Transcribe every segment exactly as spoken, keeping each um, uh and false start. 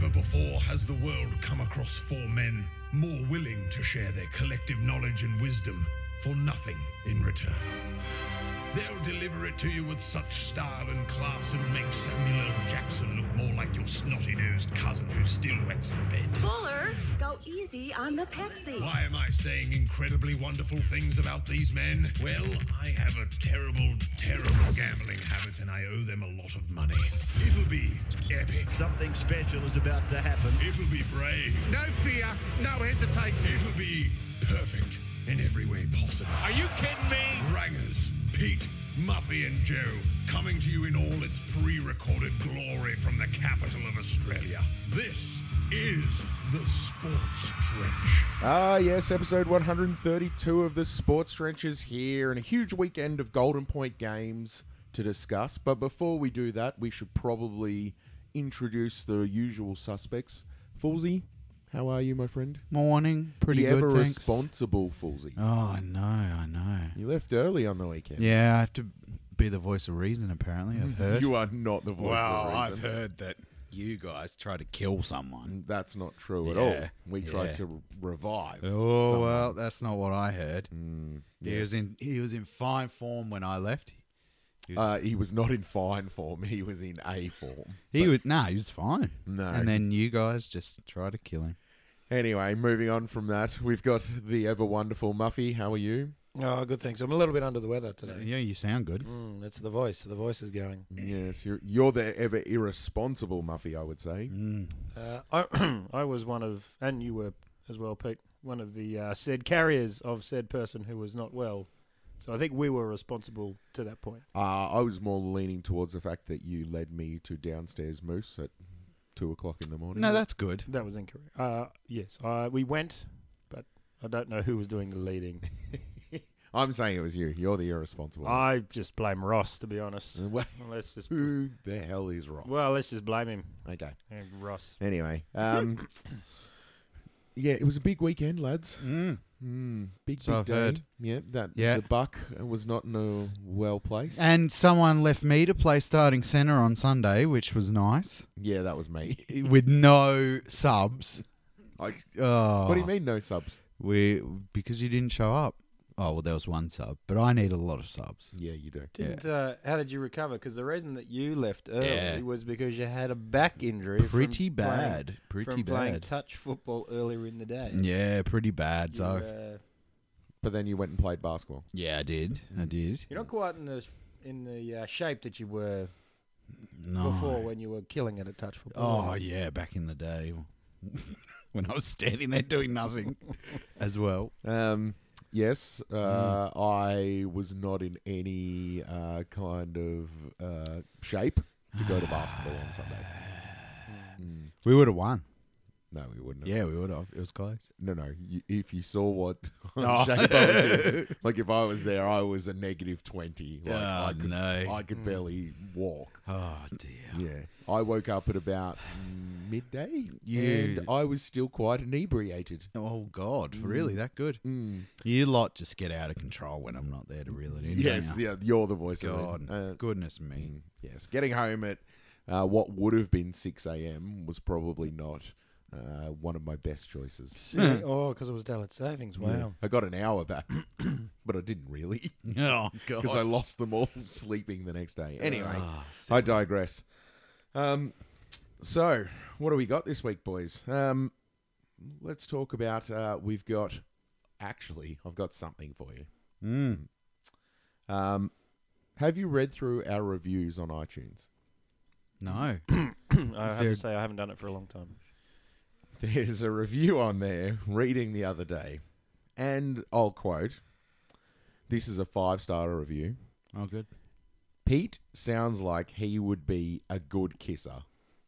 Never before has the world come across four men more willing to share their collective knowledge and wisdom for nothing in return. They'll deliver it to you with such style and class it'll make Samuel L. Jackson look more like your snotty-nosed cousin who still wets the bed. Fuller, go easy on the Pepsi. Why am I saying incredibly wonderful things about these men? Well, I have a terrible, terrible gambling habit and I owe them a lot of money. It'll be epic. Something special is about to happen. It'll be brave. No fear, no hesitation. It'll be perfect in every way possible. Are you kidding me? Rangers, Pete, Muffy and Joe, coming to you in all its pre-recorded glory from the capital of Australia. This is the Sports Trench. Ah, yes, episode one hundred thirty-two of the Sports Trench is here, and a huge weekend of Golden Point games to discuss. But before we do that, we should probably introduce the usual suspects. Foolsy, how are you, my friend? Morning, pretty the good, ever thanks. responsible Foolsy. Oh, I know, I know. You left early on the weekend. Yeah, I have to be the voice of reason, apparently, I've heard. You are not the voice well, of reason. I've heard that you guys try to kill someone. That's not true at Yeah, all. We tried yeah. to revive. Oh, someone. well, that's not what I heard. Mm, He yes. was in he was in fine form when I left. He was, Uh, he was not in fine form. He was in A form. he was nah, he was fine. No. And then you guys just try to kill him. Anyway, moving on from that, we've got the ever wonderful Muffy. How are you? Oh, good, thanks. I'm a little bit under the weather today. Yeah, you sound good. Mm, that's the voice. The voice is going. Yes, you're you're the ever irresponsible Muffy, I would say. Mm. Uh, I, I was one of, and you were as well, Pete, one of the uh, said carriers of said person who was not well. So I think we were responsible to that point. Uh, I was more leaning towards the fact that you led me to downstairs Moose at two o'clock in the morning. No, that's good. That was incorrect. Uh, yes, uh, we went, but I don't know who was doing the leading. I'm saying it was you. You're the irresponsible. one. I just blame Ross, to be honest. Uh, well, Well, let's just who the hell is Ross? well, let's just blame him. okay. Yeah, Ross. Anyway, um, yeah, it was a big weekend, lads. Mm. Mm, big, So big I've day. heard. Yeah, that Yeah. the buck was not in a well place. And someone left me to play starting centre on Sunday, which was nice. yeah, that was me. With no subs. I, Oh, what do you mean, no subs? We because you didn't show up. Oh well, there was one sub, but I need a lot of subs. Yeah, you do. Didn't uh, how did you recover? Because the reason that you left early Yeah. was because you had a back injury. Pretty from playing- bad. Pretty from playing bad. touch football earlier in the day. Yeah, pretty bad. You, So uh, But then you went and played basketball. yeah, I did. I did. you're not quite in the in the uh, shape that you were No. before when you were killing it at touch football. Oh yeah, back in the day when I was standing there doing nothing as well. Um, yes, uh, I was not in any uh, kind of uh, shape to go to basketball on Sunday. Mm. We would have won. No, we wouldn't have. Yeah, we would have. It was close. No, no. You, if you saw what Oh. shape I was in, like if I was there, I was a negative twenty. Like Oh, I could, no. I could barely walk. Oh dear. Yeah, I woke up at about mm, midday, You- and I was still quite inebriated. Oh God, really that good? Mm. You lot just get out of control when I'm not there to reel it in. Yes, don't you? yeah, you're the voice of God, reason. Uh, goodness me. Mm, yes, getting home at uh, what would have been six a.m. was probably not uh, one of my best choices. See? Oh, because it was daylight savings. Wow. Yeah. I got an hour back, but I didn't really Oh God, because I lost them all sleeping the next day. Anyway, Ah, I digress. Um, so what do we got this week, boys? Um, let's talk about. Uh, we've got. Actually, I've got something for you. Mm. Um, have you read through our reviews on iTunes? No. I have there- to say I haven't done it for a long time. There's a review on there, reading the other day, and I'll quote, this is a five-star review. Oh, good. Pete sounds like he would be a good kisser.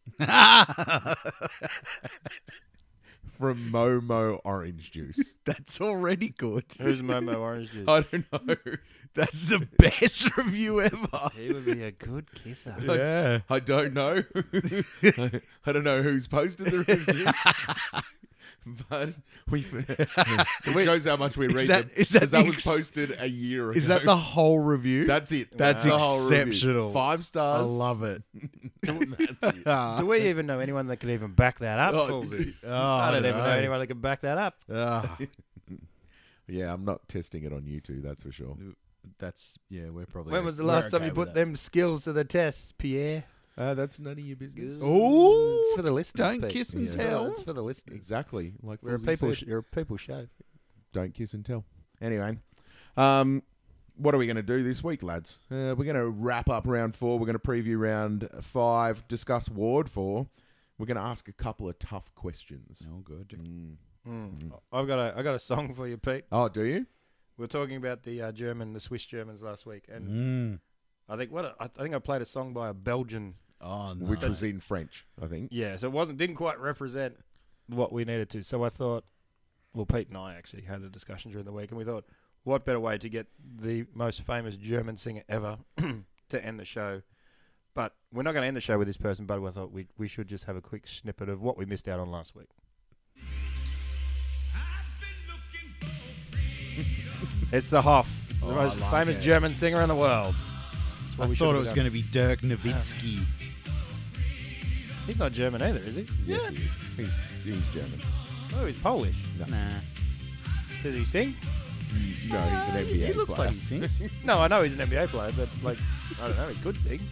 From Momo Orange Juice. That's already good. Who's Momo Orange Juice? I don't know. That's the best review ever. He would be a good kisser. Yeah. I don't know. I don't know who's posted the review. but we it shows how much we read that- them. is that 'cause that the was ex- posted a year ago. Is that the whole review? That's it. That's the whole review. exceptional. Five I stars. love it. That's it. Do we even know anyone that can even back that up? Oh, Foolsy? Oh, I don't even know know. anyone that can back that up. Ah, Yeah, I'm not testing it on you two. That's for sure. that's yeah. We're probably. When was the we're last time okay you with put that. them skills to the test, Pierre? Uh, that's none of your business. Ooh, It's for the listeners. don't Pete. kiss and Yeah. tell. It's for the listeners. Exactly. Like We're a Fozzie people. said. Sh- you're a people show. Don't kiss and tell. Anyway, um, what are we going to do this week, lads? Uh, we're going to wrap up round four. We're going to preview round five, discuss Ward four. We're going to ask a couple of tough questions. Oh, good. Mm. Mm. I've got a I got a song for you, Pete. Oh, do you? We were talking about the uh, German, the Swiss Germans last week, and Mm. I think what a- I think I played a song by a Belgian. Oh, no. Which was in French, I think. Yeah, so it wasn't didn't quite represent what we needed to. So I thought, well, Pete and I actually had a discussion during the week, and we thought, what better way to get the most famous German singer ever to end the show? But we're not going to end the show with this person, but I thought we we should just have a quick snippet of what we missed out on last week. It's the Hoff, the Oh, most I like famous it. German singer in the world. That's what I we thought should it was going to be Dirk Nowitzki. He's not German either, is he? Yes, he is. He's, he's German. Oh, he's Polish. Nah. Does he sing? No, he's an N B A He looks player. like he sings. No, I know he's an N B A player, but like, I don't know, he could sing.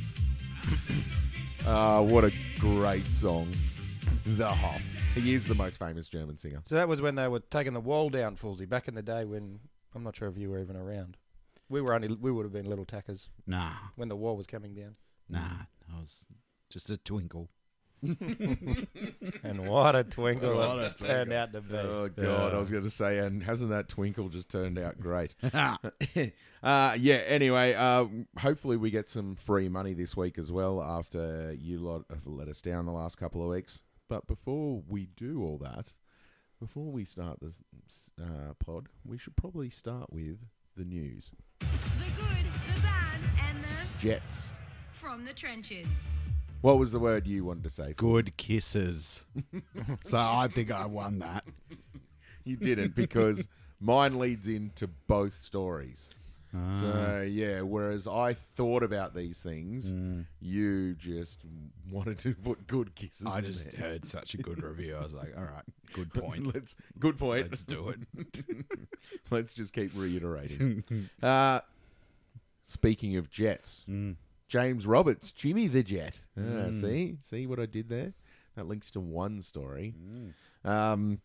Uh, what a great song. The Hoff. He is the most famous German singer. So that was when they were taking the wall down, Foolsy, back in the day when I'm not sure if you were even around. We were only we would have been little tackers Nah. when the wall was coming down. Nah. I was just a twinkle. And what a twinkle What it a turned out to be. Oh, God, I was going to say, and hasn't that twinkle just turned out great? uh, yeah, anyway, uh, hopefully we get some free money this week as well after you lot have let us down the last couple of weeks. But before we do all that, before we start this uh, pod, we should probably start with the news. The good, the bad, and the Jets. from the trenches. What was the word you wanted to say? Good kisses. So I think I won that. You didn't, because mine leads into both stories. Ah. So, yeah, whereas I thought about these things, Mm. you just wanted to put good kisses I in just there. heard such a good review. I was like, all right, good point. Let's, good point. Let's do it. Let's just keep reiterating. uh, speaking of Jets, Mm. James Roberts, Jimmy the Jet. Ah, Mm. see? See what I did there? That links to one story. Mm. Um,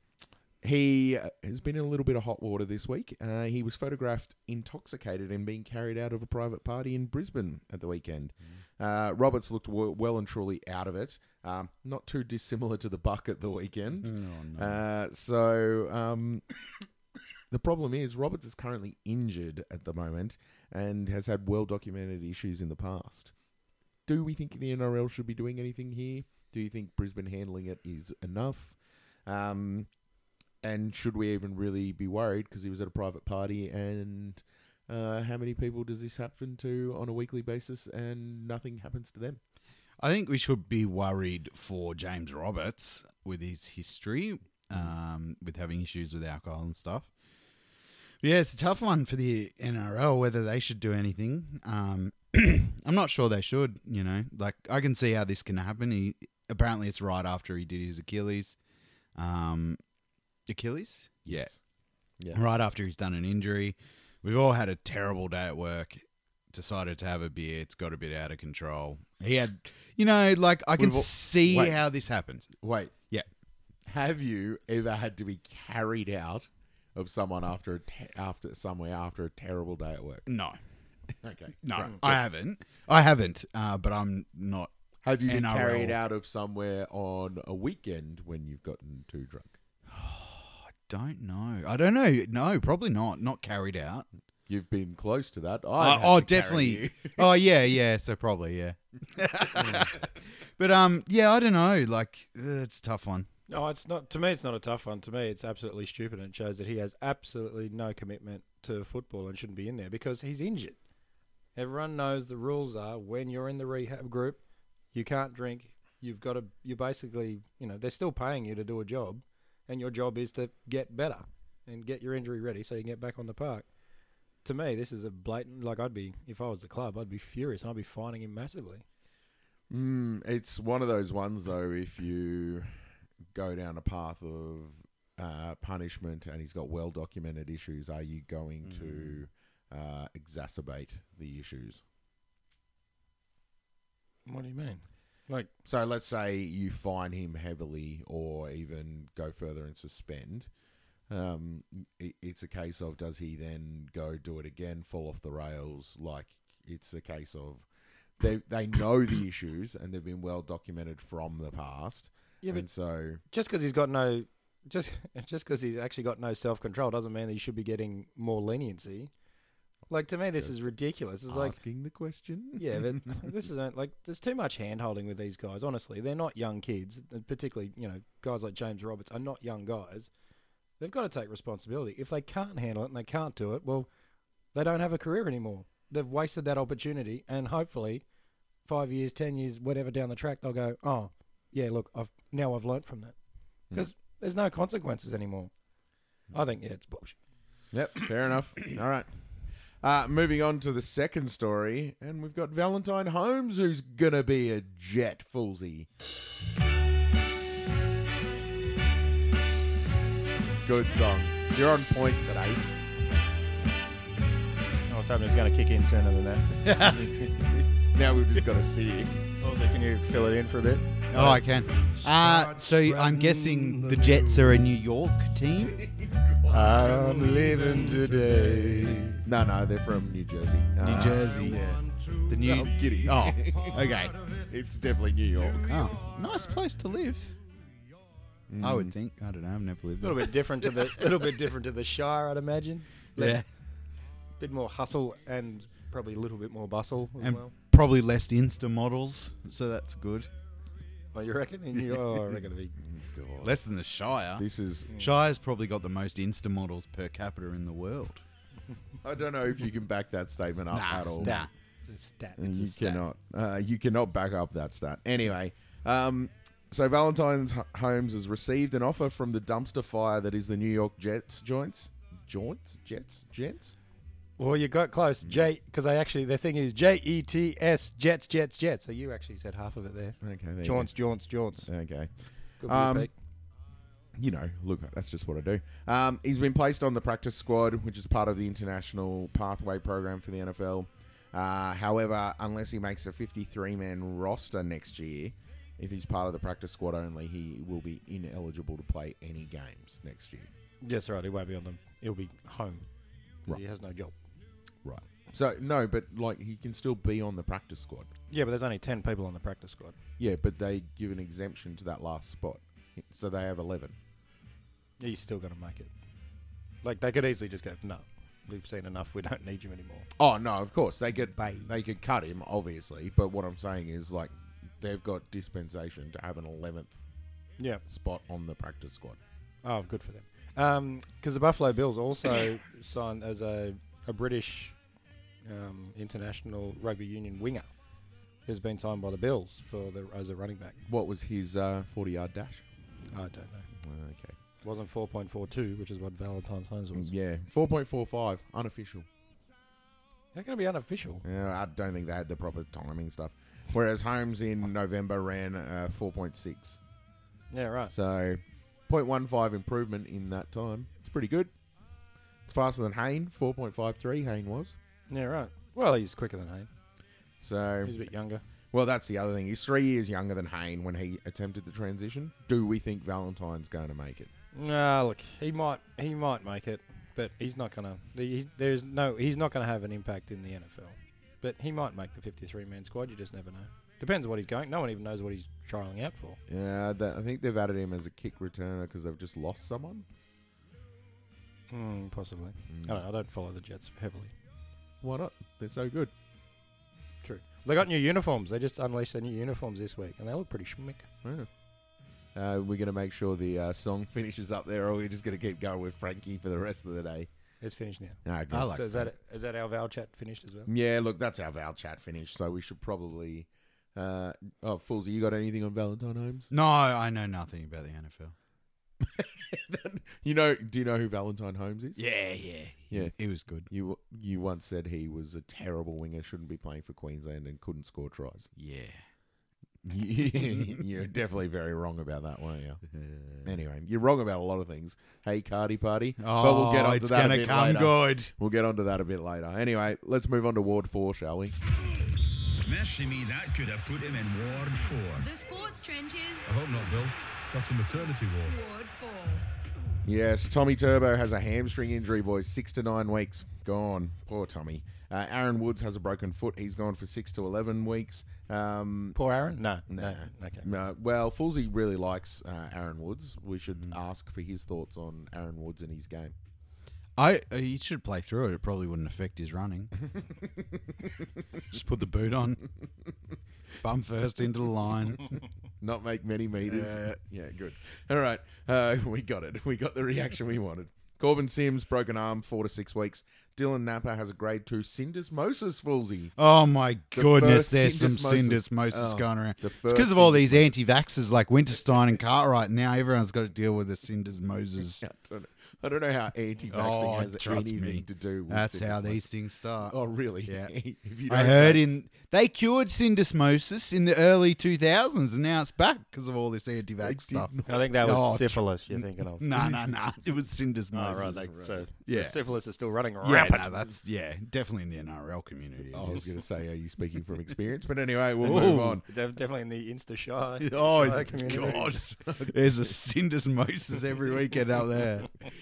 he uh, has been in a little bit of hot water this week. Uh, he was photographed intoxicated and being carried out of a private party in Brisbane at the weekend. Uh, Roberts looked w- well and truly out of it. Um, not too dissimilar to the buck at the weekend. Oh, no. Uh, so um, the problem is Roberts is currently injured at the moment and has had well-documented issues in the past. Do we think the N R L should be doing anything here? Do you think Brisbane handling it is enough? Um, and should we even really be worried because he was at a private party? And uh, how many people does this happen to on a weekly basis and nothing happens to them? I think we should be worried for James Roberts with his history, um, with having issues with alcohol and stuff. Yeah, it's a tough one for the N R L, whether they should do anything. Um, I'm not sure they should, you know. Like, I can see how this can happen. He apparently it's right after he did his Achilles. Um, Achilles? Yeah. Yeah. Right after he's done an injury. We've all had a terrible day at work. Decided to have a beer. It's got a bit out of control. He had, you know, like, I can We've all- see wait. how this happens. Wait. Yeah. Have you ever had to be carried out of someone after a te- after somewhere after a terrible day at work? No. Okay. No, Right. I haven't. I haven't, uh, but I'm not. Have you been N R L. carried out of somewhere on a weekend when you've gotten too drunk? I don't know. I don't know. No, probably not. Not carried out. You've been close to that. Uh, I've had oh, to carry definitely. you. Oh, yeah, yeah. So probably, yeah. But um, yeah, I don't know. Like, uh, it's a tough one. No, it's not. To me, it's not a tough one. To me, it's absolutely stupid, and it shows that he has absolutely no commitment to football and shouldn't be in there because he's injured. Everyone knows the rules are when you're in the rehab group, you can't drink. You've got to. You basically, you know, they're still paying you to do a job, and your job is to get better and get your injury ready so you can get back on the park. To me, this is a blatant. Like I'd be, if I was the club, I'd be furious and I'd be fining him massively. Mm, it's one of those ones though. If you go down a path of uh, punishment and he's got well documented issues, are you going mm. to uh, exacerbate the issues? What do you mean? Like, so let's say you fine him heavily, or even go further and suspend. Um, it, it's a case of does he then go do it again, fall off the rails? Like it's a case of they they know the issues and they've been well documented from the past. Yeah, and but so just because he's got no, just just because he's actually got no self control doesn't mean that he should be getting more leniency. Like, to me, this Just is ridiculous. It's asking like, the question. Yeah, but this is like, there's too much hand-holding with these guys, honestly. They're not young kids, particularly, you know, guys like James Roberts are not young guys. They've got to take responsibility. If they can't handle it and they can't do it, well, they don't have a career anymore. They've wasted that opportunity, and hopefully, five years, ten years, whatever down the track, they'll go, oh, yeah, look, I've now I've learnt from that. Because mm. there's no consequences anymore. I think, yeah, it's bullshit. Yep, fair enough. All right. Uh, moving on to the second story, and we've got Valentine Holmes, who's gonna be a Jet, Foolsy. Good song. You're on point today. Oh, what's happening? It's going to kick in sooner than that. Now we've just got to see it. Also, can you fill it in for a bit? Oh, I can. Uh, so I'm guessing the Jets are a New York team? I'm living today. No, no, they're from New Jersey. New Uh, Jersey. Yeah. The New... No, giddy. Oh, okay. It's definitely New York. Oh, nice place to live. Mm. I would think. I don't know. I've never lived A little there. bit different to the, little bit different to the Shire, I'd imagine. Less, Yeah. bit more hustle and probably a little bit more bustle as And well. probably less Insta models, so that's good. Oh, you reckon? In New York? Oh, I reckon it'd be. God. Less than the Shire. This is... Shire's probably got the most Insta models per capita in the world. I don't know if you can back that statement up Nah, at all. stat. It's a stat. And It's you a stat. cannot. Uh, you cannot back up that stat. Anyway, um, so Valentine's H- Holmes has received an offer from the dumpster fire that is the New York Jets joints. Joints? Jets? Jets? Well, you got close. J, because I actually, the thing is J E T S, Jets, Jets, Jets. So you actually said half of it there. Okay. There you Jaunts, jaunts, jaunts. go. Okay. Good Um, for you, Pete. You know, look, that's just what I do. Um, he's been placed on the practice squad, which is part of the international pathway program for the N F L. Uh, however, unless he makes a fifty-three man roster next year, if he's part of the practice squad only, he will be ineligible to play any games next year. That's right. He won't be on them. He'll be home. 'Cause Right. He has no job. Right. So, no, but, like, he can still be on the practice squad. Yeah, but there's only ten people on the practice squad. Yeah, but they give an exemption to that last spot. So they have eleven. He's still going to make it. Like, they could easily just go, no, we've seen enough. We don't need you anymore. Oh, no, of course. They could, Bye. they could cut him, obviously. But what I'm saying is, like, they've got dispensation to have an eleventh Yeah. spot on the practice squad. Oh, good for them. Because the Buffalo Bills also signed as a, a British um, international rugby union winger who's been signed by the Bills for the as a running back. What was his uh, forty-yard dash? I don't know. Okay. It wasn't four point four two, which is what Valentine's Holmes was. Yeah, four point four five, unofficial. They're going to be unofficial. Yeah, I don't think they had the proper timing stuff. Whereas Holmes in November ran uh, four point six. Yeah, right. So, zero point one five improvement in that time. It's pretty good. It's faster than Hayne, four point five three Hayne was. Yeah, right. Well, he's quicker than Hayne. So, He's a bit younger. well, that's the other thing. He's three years younger than Hayne when he attempted the transition. Do we think Valentine's going to make it? No, look, he might he might make it, but he's not gonna. He's, there's no. He's not gonna have an impact in the N F L. But he might make the fifty-three man squad. You just never know. Depends on what he's going. No one even knows what he's trialing out for. Yeah, that, I think they've added him as a kick returner because they've just lost someone. Mm, possibly. Mm. I don't know. I don't follow the Jets heavily. Why not? They're so good. True. They got new uniforms. They just unleashed their new uniforms this week, and they look pretty schmick. Yeah. Uh, we're going to make sure the uh, song finishes up there, or we're just going to keep going with Frankie for the rest of the day. It's finished now. Ah, good. I like so is that is that our Val chat finished as well? Yeah, look, that's our Val chat finished, so we should probably... Uh, oh, Foolsy, you got anything on Valentine Holmes? No, I know nothing about the N F L. You know, do you know who Valentine Holmes is? Yeah, yeah, Yeah. He was good. You you once said he was a terrible winger, shouldn't be playing for Queensland, and couldn't score tries. Yeah. You're definitely very wrong about that, weren't you? Anyway, you're wrong about a lot of things. Hey, Cardi Party. Oh, but we'll get onto it's that a gonna bit come later. good. We'll get onto that a bit later. Anyway, let's move on to Ward four, shall we? Mercy me, that could have put him in Ward four. The sports trenches. I hope not, Bill. That's a maternity ward. Ward four. Yes, Tommy Turbo has a hamstring injury, boys. Six to nine weeks. Gone. Poor Tommy. Uh, Aaron Woods has a broken foot. He's gone for six to eleven weeks. Um, Poor Aaron? No. Nah. No. Okay. no, well, Fulsey really likes uh, Aaron Woods. We should ask for his thoughts on Aaron Woods and his game. I uh, he should play through it. It probably wouldn't affect his running. Just put the boot on. Bum first into the line. Not make many meters. Uh, yeah, good. All right. Uh, we got it. We got the reaction we wanted. Corbin Sims, broken arm, four to six weeks. Dylan Napa has a grade two syndesmosis, Fulsey. Oh my The goodness, first there's some syndesmosis. syndesmosis Oh, going around. the It's first because of all these syndesmosis. anti-vaxxers like Winterstein and Cartwright. Now everyone's got to deal with the syndesmosis. I don't know, I don't know how anti-vaxxing Oh, has trust anything me. to do with That's how syndesmosis. these things start. Oh, really? Yeah. If you I don't heard vax- in they cured syndesmosis in the early two thousands, and now it's back because of all this anti-vax stuff. I think that was Oh, syphilis you're thinking of. No, no, no. It was Oh, syndesmosis. right. They, so, Yeah. so syphilis is still running yeah, rampant. no, that's yeah, definitely in the N R L community. it I was is. going to say, are you speaking from experience? But anyway, we'll Ooh. move on. Def- definitely in the Insta shy. Oh shy community. God! There's a syndesmosis every weekend out there.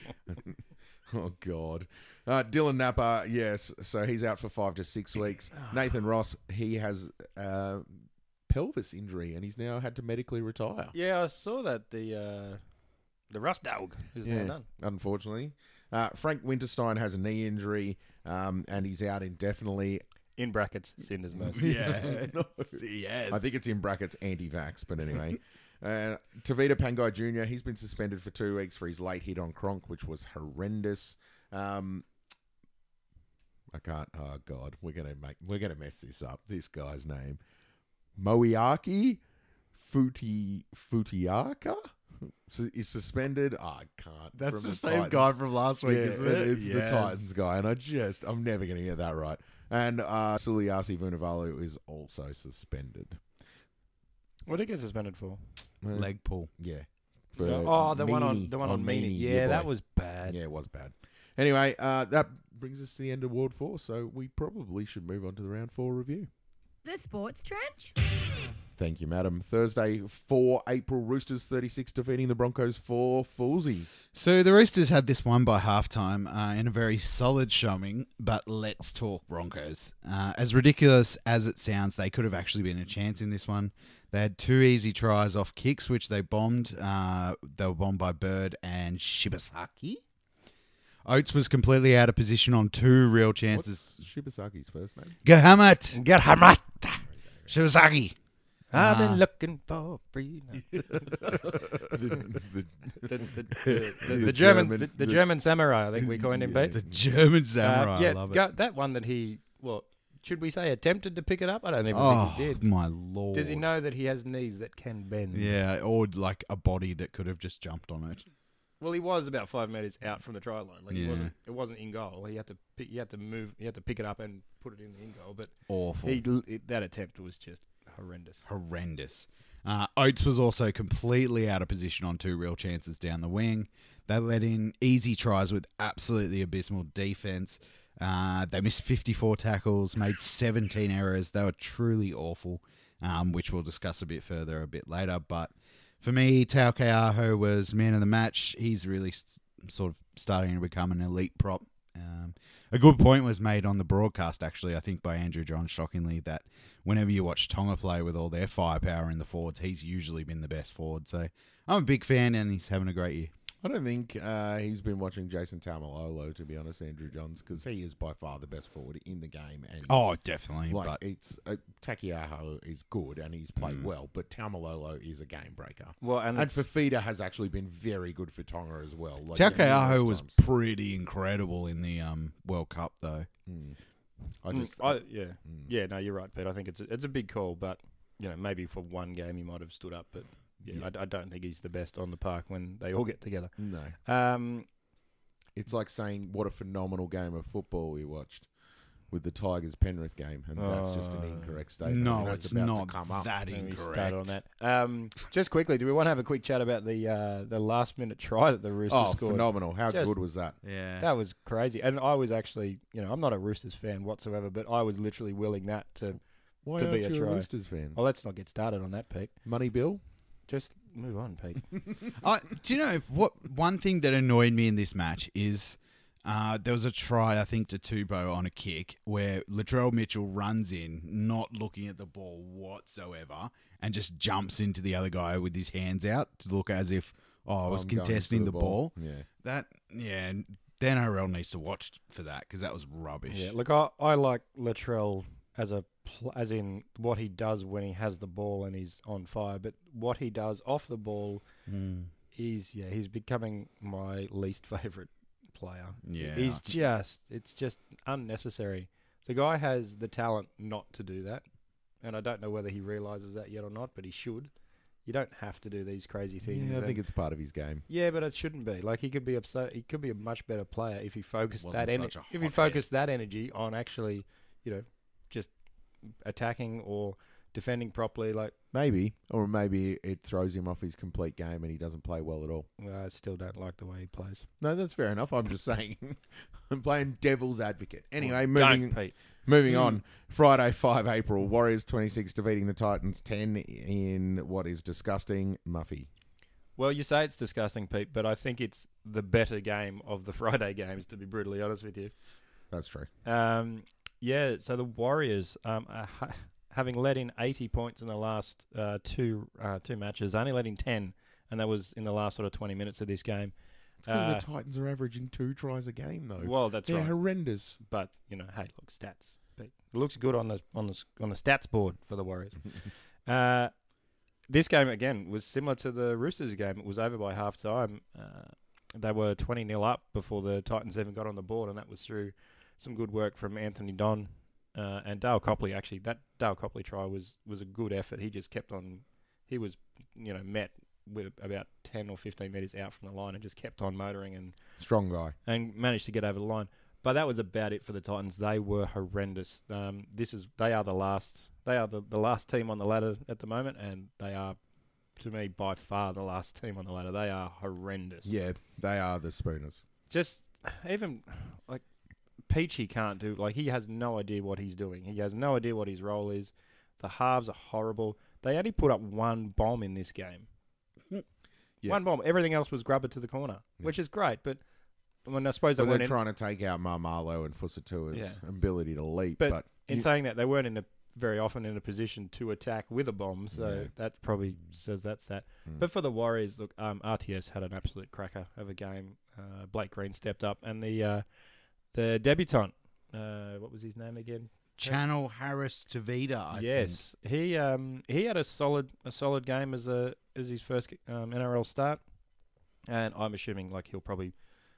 Oh, God. Uh, Dylan Napa, yes. So he's out for five to six weeks. Nathan Ross, he has uh, pelvis injury and he's now had to medically retire. Yeah, I saw that the uh, the rust dog is now done. unfortunately. Uh, Frank Winterstein has a knee injury um, and he's out indefinitely. In brackets, syndesmosis. Yeah. No. Yes. I think it's in brackets anti-vax, but anyway. Uh, Tavita Pangai Junior, he's been suspended for two weeks for his late hit on Kronk, which was horrendous. Um, I can't. Oh God, we're gonna make we're gonna mess this up. This guy's name, Moiaki Futi Futiaka, so is suspended. Oh, I can't. That's From the, same Titans. guy from last week, Yeah, isn't it? it's Yes. the Titans guy, and I just I'm never gonna get that right. And uh, Suliasi Vunivalu is also suspended. What did he get suspended for? Uh, Leg pull. Yeah. For oh, the one on Meanie, the one on Meanie. Yeah, your that boy. was bad. Yeah, it was bad. Anyway, uh, that brings us to the end of Ward four, so we probably should move on to the round four review. The sports trench. Thank you, madam. Thursday, four April, Roosters thirty-six defeating the Broncos four. Foolsy. So the Roosters had this one by halftime uh, in a very solid showing, but let's talk Broncos. Uh, as ridiculous as it sounds, they could have actually been a chance in this one. They had two easy tries off kicks, which they bombed. Uh, they were bombed by Bird and Shibasaki. Oates was completely out of position on two real chances. What's Shibasaki's first name? Gahamat! Get Hamrat. Shibasaki! I've Ah. been looking for freedom. the, the, the, the, the, the, The German, German- the, the the- German samurai, I think we coined him, Yeah. Pete. The German Uh, samurai. yeah, I love it. go, that one that he, well, should we say attempted to pick it up? I don't even Oh, think he did. my lord. Does he know that he has knees that can bend? Yeah, or like a body that could have just jumped on it. Well, he was about five meters out from the try line. Like he Yeah. wasn't. It wasn't in goal. He had to. Pick, he had to move. He had to pick it up and put it in the in goal. But Awful. he, it, that attempt was just horrendous. Horrendous. Uh, Oates was also completely out of position on two real chances down the wing. They let in easy tries with absolutely abysmal defense. Uh, they missed fifty-four tackles, made seventeen errors. They were truly awful, um, which we'll discuss a bit further a bit later. But for me, Tau Keaho was man of the match. He's really s- sort of starting to become an elite prop. Um, a good point was made on the broadcast, actually, I think by Andrew John, shockingly, that whenever you watch Tonga play with all their firepower in the forwards, he's usually been the best forward. So I'm a big fan, and he's having a great year. I don't think uh, he's been watching Jason Taumalolo, to be honest, Andrew Johns, because he is by far the best forward in the game. And Oh, definitely. like but it's uh, Takiaho is good and he's played well, but Taumalolo is a game breaker. Well, and, And it's- Fafita has actually been very good for Tonga as well. Like, Takeaho numerous was times. pretty incredible in the um, World Cup, though. Mm. I Mm, just, I, yeah, Mm. yeah. No, you're right, Pete. I think it's a, it's a big call, but you know, maybe for one game he might have stood up, but yeah, Yeah. I, I don't think he's the best on the park when they all get together. No. Um, It's like saying what a phenomenal game of football we watched with the Tigers Penrith game, and that's just an Oh. incorrect statement. No, and that's it's about not to come up. that Let me incorrect. start on that. Um, just quickly, do we want to have a quick chat about the uh, the last minute try that the Roosters Oh, scored? phenomenal! How Just- good was that? Yeah. That was crazy. And I was actually, you know, I'm not a Roosters fan whatsoever, but I was literally willing that to. Why To be aren't a you a try. Roosters fan? Well, let's not get started on that, Pete. Money Bill? Just move on, Pete. I, do you know what? One thing that annoyed me in this match is uh, there was a try, I think, to Tupou on a kick where Latrell Mitchell runs in, not looking at the ball whatsoever, and just jumps into the other guy with his hands out to look as if, oh, I was I'm going contesting to the, the ball. ball. Yeah. That, yeah, the N R L needs to watch for that because that was rubbish. Yeah, look, I, I like Latrell as a pl- as in what he does when he has the ball and he's on fire, but what he does off the ball, Mm. he's yeah, he's becoming my least favorite player. Yeah. He's just it's just unnecessary. The guy has the talent not to do that, and I don't know whether he realizes that yet or not, but he should. You don't have to do these crazy things. Yeah, I and- think it's part of his game. Yeah, but it shouldn't be. Like he could be upset. He could be a much better player if he focused Wasn't that energy. such a If he hothead. focused that energy on actually, you know, just attacking or defending properly. Like Maybe, or maybe it throws him off his complete game and he doesn't play well at all. well, I still don't like the way he plays. No, that's fair enough. I'm just saying. I'm playing devil's advocate. Anyway, Don't, moving Pete. moving on. Friday, the fifth of April, Warriors twenty-six defeating the Titans ten in what is disgusting. Muffy. Well, you say it's disgusting, Pete, but I think it's the better game of the Friday games. To be brutally honest with you. That's true. Um, yeah, so the Warriors, um, are ha- having let in eighty points in the last uh, two uh, two matches, only let in ten, and that was in the last sort of twenty minutes of this game. It's because Uh, the Titans are averaging two tries a game, though. Well, that's They're right. horrendous. But you know, hey, look, stats. But it looks good on the on the s- on the stats board for the Warriors. uh, this game again was similar to the Roosters game. It was over by half time. Uh, they were twenty nil up before the Titans even got on the board, and that was through some good work from Anthony Don uh, and Dale Copley. Actually, that Dale Copley try was was a good effort. He just kept on. He was you know met with about ten or fifteen metres out from the line and just kept on motoring and Strong guy. and managed to get over the line. But that was about it for the Titans. They were horrendous. Um, this is they are the last they are the, the last team on the ladder at the moment, and they are, to me, by far the last team on the ladder. They are horrendous. Yeah, they are the Spooners. Just even like Peachy can't do like he has no idea what he's doing. He has no idea what his role is. The halves are horrible. They only put up one bomb in this game. Yeah. One bomb. Everything else was grubber to the corner, Yeah. which is great. But when I suppose they But weren't they're in, trying to take out Marmalo and Fusatua's Yeah. ability to leap. But But, in you- saying that, they weren't in a very often in a position to attack with a bomb, so Yeah. that probably says that's that. Mm. But for the Warriors, look, um, R T S had an absolute cracker of a game. Uh, Blake Green stepped up, and the uh, the debutant, uh, what was his name again? Channel Harris Tavita, I yes, he um, he had a solid a solid game as a as his first um, N R L start, and I'm assuming like he'll probably.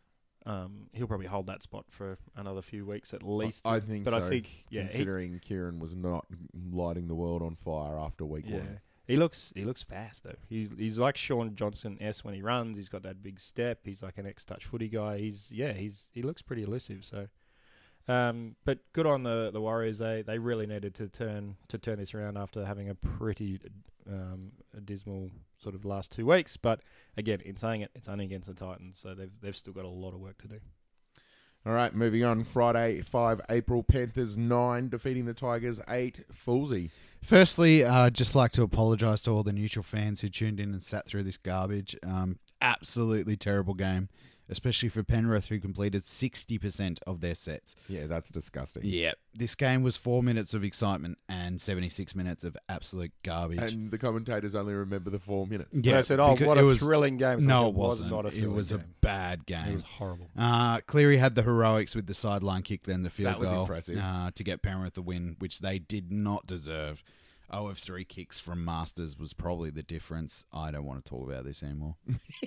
Um, he'll probably hold that spot for another few weeks at least. I think but so. I think yeah, he, considering Kieran was not lighting the world on fire after week Yeah, one. he looks he looks fast though. He's he's like Sean Johnson S when he runs. He's got that big step. He's like an ex-touch footy guy. He's yeah, he's he looks pretty elusive. So, um, but good on the, the Warriors. They they really needed to turn to turn this around after having a pretty um, a dismal sort of last two weeks. But again, in saying it, it's only against the Titans, so they've they've still got a lot of work to do. All right, moving on. Friday, the fifth of April, Panthers nine, defeating the Tigers eight. Foolsy. Firstly, I'd just like to apologise to all the neutral fans who tuned in and sat through this garbage. Um, absolutely terrible game, especially for Penrith, who completed sixty percent of their sets. Yeah, that's disgusting. Yeah, this game was four minutes of excitement and seventy-six minutes of absolute garbage. And the commentators only remember the four minutes. Yeah, I said, "Oh, because what it a was- thrilling game!" It's No, like, it wasn't. not a It thrilling was a game. bad game. It was horrible. Uh, Cleary had the heroics with the sideline kick, then the field That was goal impressive. Uh, to get Penrith the win, which they did not deserve. zero of three kicks from Masters was probably the difference. I don't want to talk about this anymore.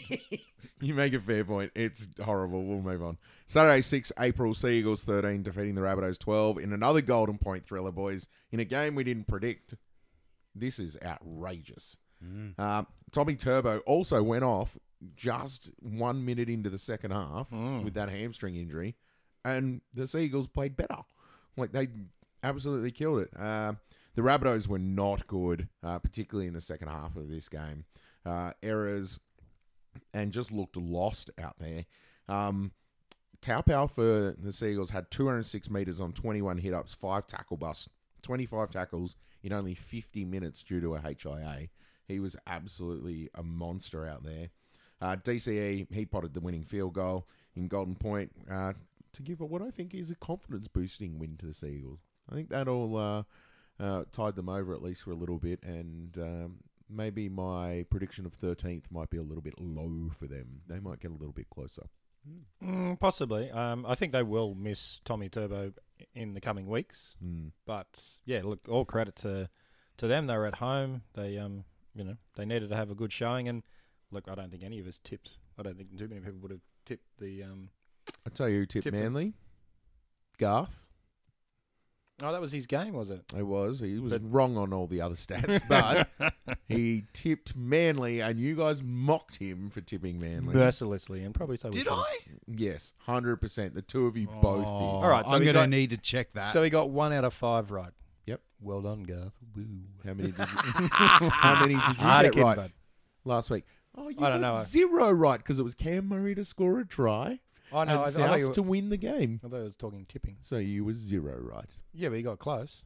You make a fair point. It's horrible. We'll move on. Saturday, the sixth of April, Sea Eagles thirteen, defeating the Rabbitohs twelve in another Golden Point thriller, boys, in a game we didn't predict. This is outrageous. Mm. Uh, Tommy Turbo also went off just one minute into the second half Mm. with that hamstring injury, and the Seagulls played better. Like, they absolutely killed it. Uh, the Rabbitohs were not good, uh, particularly in the second half of this game. Uh, errors and just looked lost out there. Um, Taupau for the Seagulls had two hundred six metres on twenty-one hit-ups, five tackle busts, twenty-five tackles in only fifty minutes due to a H I A. He was absolutely a monster out there. Uh, D C E, he potted the winning field goal in Golden Point uh, to give what I think is a confidence-boosting win to the Seagulls. I think that all uh, uh, tied them over at least for a little bit, and um, maybe my prediction of thirteenth might be a little bit low for them. They might get a little bit closer. Mm, possibly. Um, I think they will miss Tommy Turbo in the coming weeks. Mm. But yeah, look, all credit to to them. They were at home. They um, you know, they needed to have a good showing. And look, I don't think any of us tipped. I don't think too many people would have tipped the. Um, I tell you who tipped Tipped them. Manly. Garth. oh, that was his game, was it? It was. He was But- wrong on all the other stats, but he tipped Manly, and you guys mocked him for tipping Manly. Mercilessly, and probably so. we Did should've. I? Yes, one hundred percent. The two of you both did. All right, so I'm we going to got- need to check that. So he got one out of five right. Yep. Well done, Garth. Woo. How many did you, how many did you Harder get kid, right bud. last week? Oh, you I don't got know. zero right because it was Cam Murray to score a try Oh no, I, I, and thought you South were, to win the game. I thought I was talking tipping. So you were zero right. Yeah, but he got close.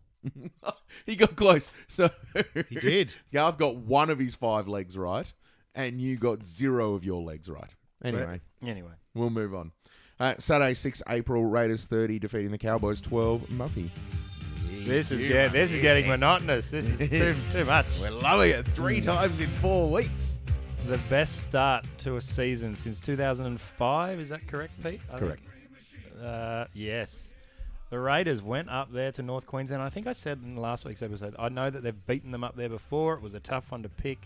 He got close. So He did. Garth got one of his five legs right, and you got zero of your legs right. Anyway, Anyway, we'll move on. Uh, Saturday, sixth April, Raiders thirty defeating the Cowboys twelve. Muffy. this is get, this is getting monotonous. This is too too much. We're loving it. Three times in four weeks. The best start to a season since two thousand five. Is that correct, Pete? I Correct. think. Uh, yes. The Raiders went up there to North Queensland. I think I said in last week's episode, I know that they've beaten them up there before. It was a tough one to pick.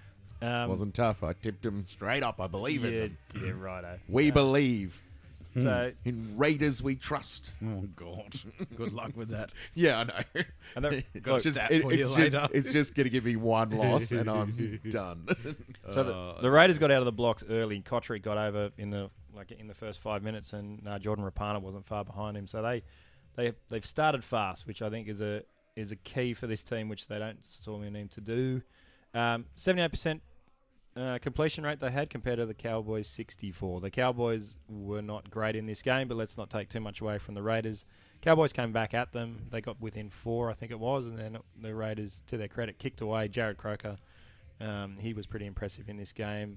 Um, Wasn't tough. I tipped them straight up. I believe in yeah, them. yeah, righto. We Uh, believe. So, In Raiders we trust. Oh, God. Good luck with that. Yeah, I know. and they're- It's look, just, stat it- for it's you just, later. it's just going to give me one loss and I'm done. So the, the Raiders got out of the blocks early. Kotrick got over in the like in the first five minutes, and uh, Jordan Rapana wasn't far behind him. So they they they've started fast, which I think is a is a key for this team, which they don't normally need to do. Um, seventy-eight percent uh, completion rate they had compared to the Cowboys' sixty-four. The Cowboys were not great in this game, but let's not take too much away from the Raiders. Cowboys came back at them. They got within four, I think it was, and then the Raiders, to their credit, kicked away. Jared Croker. Um, he was pretty impressive in this game.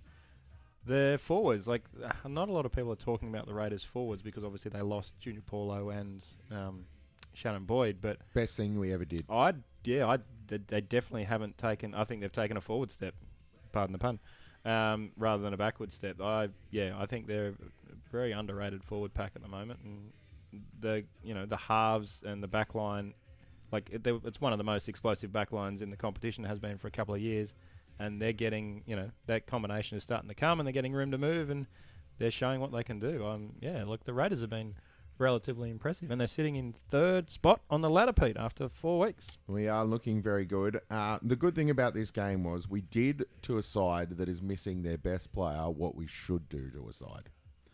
The forwards, like, uh, not a lot of people are talking about the Raiders forwards because obviously they lost Junior Paulo and um, Shannon Boyd, but Best thing we ever did. I, yeah, I, they, they definitely haven't taken. I think they've taken a forward step, pardon the pun, um, rather than a backward step. I, yeah, I think they're a very underrated forward pack at the moment, and the, you know, the halves and the back line, like it, they- it's one of the most explosive back lines in the competition. Has been for a couple of years. And they're getting, you know, that combination is starting to come, and they're getting room to move, and they're showing what they can do. Um, yeah, look, the Raiders have been relatively impressive, and they're sitting in third spot on the ladder, Pete, after four weeks. We are looking very good. Uh, the good thing about this game was we did to a side that is missing their best player what we should do to a side.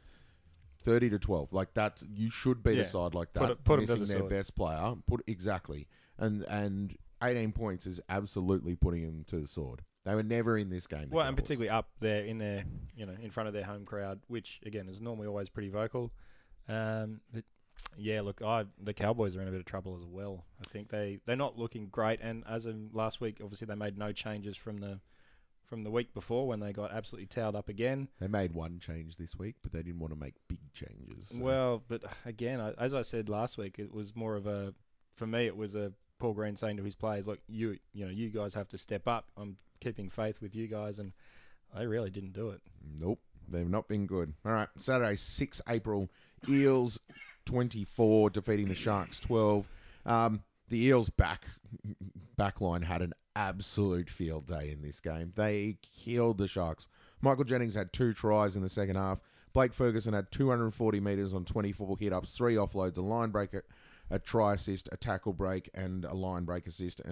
thirty to twelve. Like that's, you should beat Yeah. a side like that. Put it- put 'em to missing the their sword. best player. Put exactly. And and eighteen points is absolutely putting them to the sword. They were never in this game. the Well, and Cowboys. particularly up there in their, you know, in front of their home crowd, which again is normally always pretty vocal. Um, but yeah, look, I the Cowboys are in a bit of trouble as well. I think they they're not looking great, and as of last week, obviously they made no changes from the from the week before when they got absolutely towed up again. They made one change this week, but they didn't want to make big changes. so- Well, but again, I, as I said last week, it was more of a, for me, it was a Paul Green saying to his players, "Look, you, you know, you guys have to step up. I'm keeping faith with you guys," and they really didn't do it. Nope, they've not been good. All right, Saturday, sixth April, Eels twenty-four defeating the Sharks twelve. Um, the Eels back backline had an absolute field day in this game. They killed the Sharks. Michael Jennings had two tries in the second half. Blake Ferguson had two hundred forty metres on twenty-four hit-ups, three offloads, a line break, a, a try assist, a tackle break, and a line break assist. And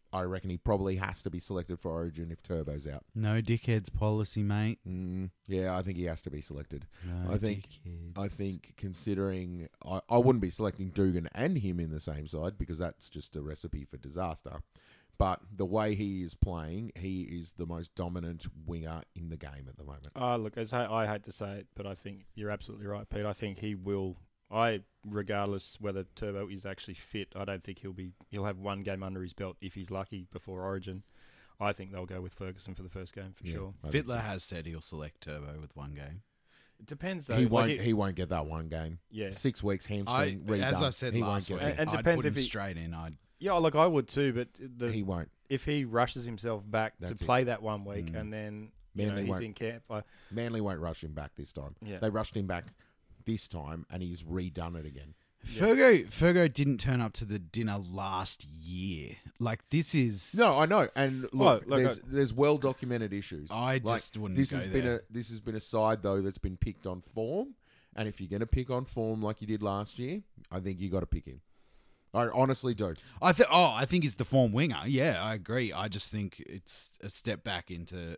I reckon he probably has to be selected for Origin if Turbo's out. No dickheads policy, mate. Mm, yeah, I think he has to be selected. No I think dickheads. I think considering I, I wouldn't be selecting Dugan and him in the same side because that's just a recipe for disaster. But the way he is playing, he is the most dominant winger in the game at the moment. Oh, look, as I, I hate to say it, but I think you're absolutely right, Pete. I think he will. I, regardless whether Turbo is actually fit, I don't think he'll be. He'll have one game under his belt if he's lucky before Origin. I think they'll go with Ferguson for the first game for Yeah, sure. I think Fittler so. has said he'll select Turbo with one game. It depends though. He Like, won't. it- he won't get that one game. Yeah. Six weeks I, hamstring redone. as I said he won't last get week, there. And I'd depends put if him he- straight in. I'd Yeah, look, I would too, but the, He won't. if he rushes himself back That's to it. play that one week Mm. and then you Manly know, he's won't. in camp, I, Manly won't rush him back this time. Yeah. They rushed him back this time, and he's redone it again. Fergo Fergo didn't turn up to the dinner last year. Like this is No, I know, and look, Well, look, there's, I- there's well documented issues. I Like, just wouldn't This go has been there. a this has been a side though that's been picked on form, and if you're going to pick on form like you did last year, I think you got to pick him. I honestly do. I think. Oh, I think he's the form winger. Yeah, I agree. I just think it's a step back into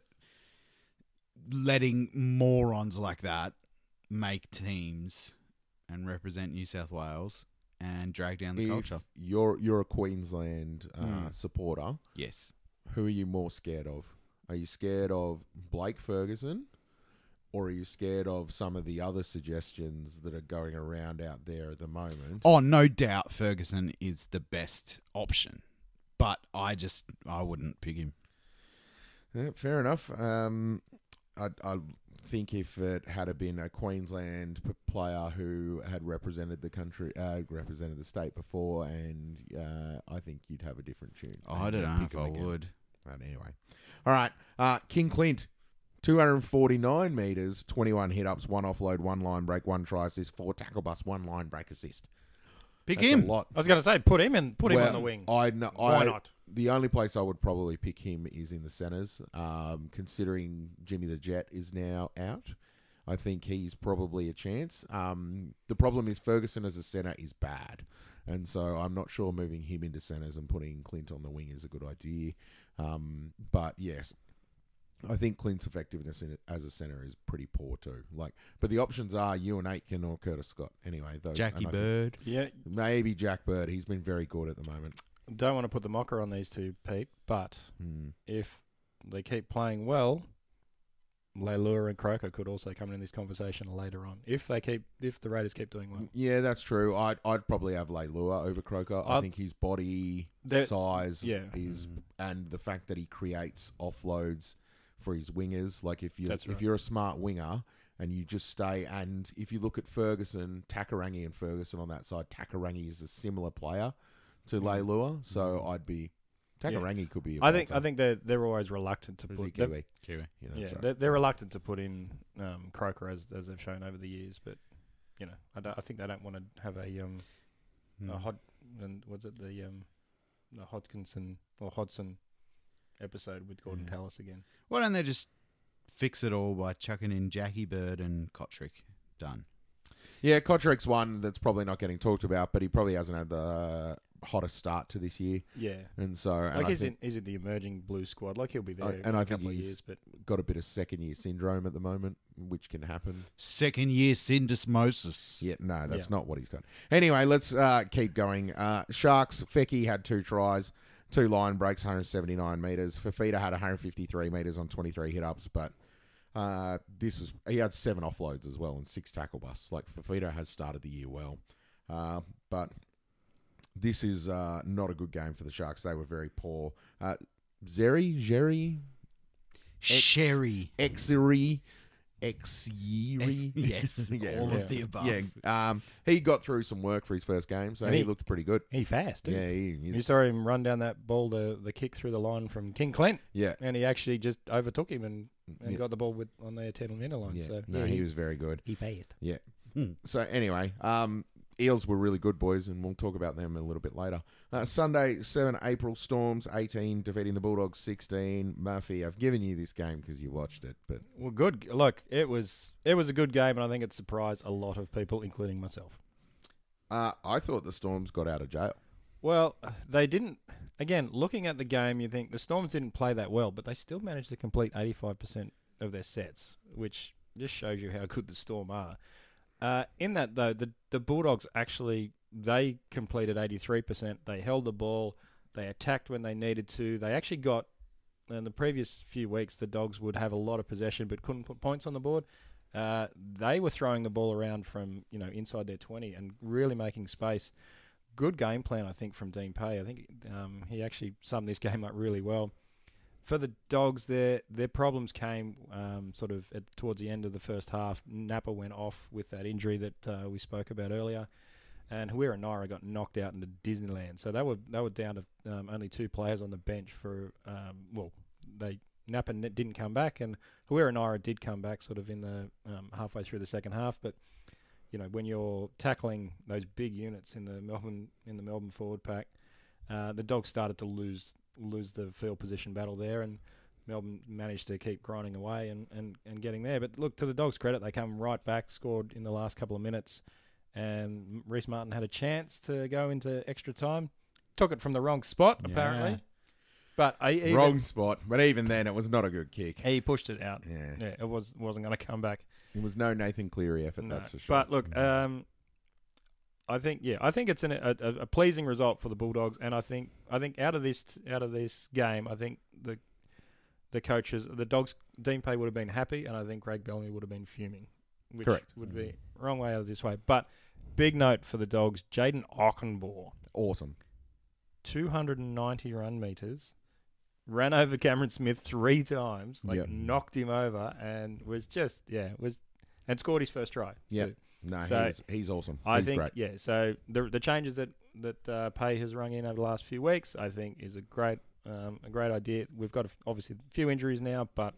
letting morons like that make teams and represent New South Wales and drag down the If culture. you're you're a Queensland uh, Mm. supporter, Yes. who are you more scared of? Are you scared of Blake Ferguson, or are you scared of some of the other suggestions that are going around out there at the moment? Oh, no doubt Ferguson is the best option, but I just I wouldn't pick him. Yeah, fair enough. Um, I, I think if it had been a Queensland p- player who had represented the country, uh, represented the state before, and uh, I think you'd have a different tune. Oh, I And don't you'd know pick if him I again. would. But anyway, all right. Uh, King Clint, two hundred forty-nine meters, twenty-one hit ups, one offload, one line break, one try assist, four tackle bust, one line break assist. Pick That's him. a lot. I was going to say, put him in, put him Well, on the wing. I know. Why I, not? The only place I would probably pick him is in the centres, um, considering Jimmy the Jet is now out. I think he's probably a chance. Um, the problem is Ferguson as a centre is bad, and so I'm not sure moving him into centres and putting Clint on the wing is a good idea. Um, but yes, I think Clint's effectiveness in it as a centre is pretty poor too. Like, but the options are Ewan Aitken or Curtis Scott. Anyway, those Jackie and I think Bird. Yeah, maybe Jack Bird. He's been very good at the moment. don't want to put the mocker on these two, Pete, but Hmm. if they keep playing well, Leilua and Croker could also come in this conversation later on. If they keep, if the Raiders keep doing well, Yeah, that's true. I'd I'd probably have Leilua over Croker. I I'd- think his body That- size yeah. is, and the fact that he creates offloads for his wingers. Like if you That's if right. you're a smart winger and you just stay, and if you look at Ferguson, Takarangi and Ferguson on that side, Takarangi is a similar player to Leilua, so I'd be Takarangi could be. A I think bolter. I think they're they're always reluctant to Or is he put. they're- Kiwi? Kiwi. Yeah, that's Yeah, right. they're, they're reluctant to put in um, Croker as as they've shown over the years, but you know, I, don't, I think they don't want to have a um a Hod and was it the um the Hodkinson or Hodson episode with Gordon Mm. Tallis again. Why don't they just fix it all by chucking in Jackie Bird and Kotrick? Done. Yeah, Kotrick's one that's probably not getting talked about, but he probably hasn't had the hottest start to this year, Yeah, and so and like I he's think in he's in the emerging blue squad. Like he'll be there I- in and a I think couple of he's- years, but got a bit of second year syndrome at the moment, which can happen. Second year syndesmosis. Yeah, no, that's Yeah. not what he's got. Anyway, let's uh, keep going. Uh, Sharks, Fecky had two tries, two line breaks, one hundred seventy-nine metres. Fafita had one hundred fifty-three metres on twenty-three hit-ups, but uh, this was he had seven offloads as well and six tackle busts. Like, Fafita has started the year well. Uh, but this is uh, not a good game for the Sharks. They were very poor. Uh, Zeri, Jerry, Sherry. Exery, Exery. Yes, all of the above. Yeah, um, he got through some work for his first game, so And he, he- looked pretty good. he fast. Too. Yeah, he, You he's- saw him run down that ball, the the kick through the line from King Clint, yeah, and he actually just overtook him and, and Yeah. got the ball with on the ten metre line. yeah. So no, yeah, he was very good. he fast. Yeah. Hmm. So anyway, um, Eels were really good, boys, and we'll talk about them a little bit later. Uh, Sunday, seven April, Storms eighteen, defeating the Bulldogs sixteen. Murphy, I've given you this game because you watched it, but Well, good. Look, it was it was a good game, and I think it surprised a lot of people, including myself. uh, I thought the Storms got out of jail. Well, they didn't. Again, looking at the game, you think the Storms didn't play that well, but they still managed to complete eighty-five percent of their sets, which just shows you how good the Storm are. Uh, in that, though, the, the Bulldogs actually, they completed eighty-three percent. They held the ball. They attacked when they needed to. They actually got, in the previous few weeks, the Dogs would have a lot of possession but couldn't put points on the board. Uh, they were throwing the ball around from, you know, inside their twenty and really making space. Good game plan, I think, from Dean Pay. I think um, he actually summed this game up really well. For the Dogs, their their problems came um, sort of at, towards the end of the first half. Napa went off with that injury that uh, we spoke about earlier, and Huira Naira got knocked out into Disneyland. So they were they were down to um, only two players on the bench for um, well, they Napa n- didn't come back, and Huira Naira did come back sort of in the um, halfway through the second half, but. You know, when you're tackling those big units in the Melbourne in the Melbourne forward pack, uh, the Dogs started to lose lose the field position battle there, and Melbourne managed to keep grinding away and, and, and getting there. But look, to the Dogs' credit, they come right back, scored in the last couple of minutes, and Reece Martin had a chance to go into extra time. Took it from the wrong spot, Yeah. apparently. But I, even, Wrong spot. But even then, it was not a good kick. he pushed it out. Yeah. Yeah, it was, wasn't going to come back. It was no Nathan Cleary effort, No. that's for sure. But look, um, I think yeah, I think it's an, a, a pleasing result for the Bulldogs, and I think I think out of this out of this game, I think the the coaches, the Dogs, Dean Pay would have been happy, and I think Craig Bellamy would have been fuming, which Correct. would be wrong way out of this way. But big note for the Dogs, Jaden Ockenbaugh, Awesome. two hundred ninety run meters. Ran over Cameron Smith three times, like Yep. knocked him over, and was just yeah was, and scored his first try. Yep. So No, So, he's, he's awesome. I he's think great. yeah. So the the changes that that uh, Pay has rung in over the last few weeks, I think, is a great um, a great idea. We've got a, obviously a few injuries now, but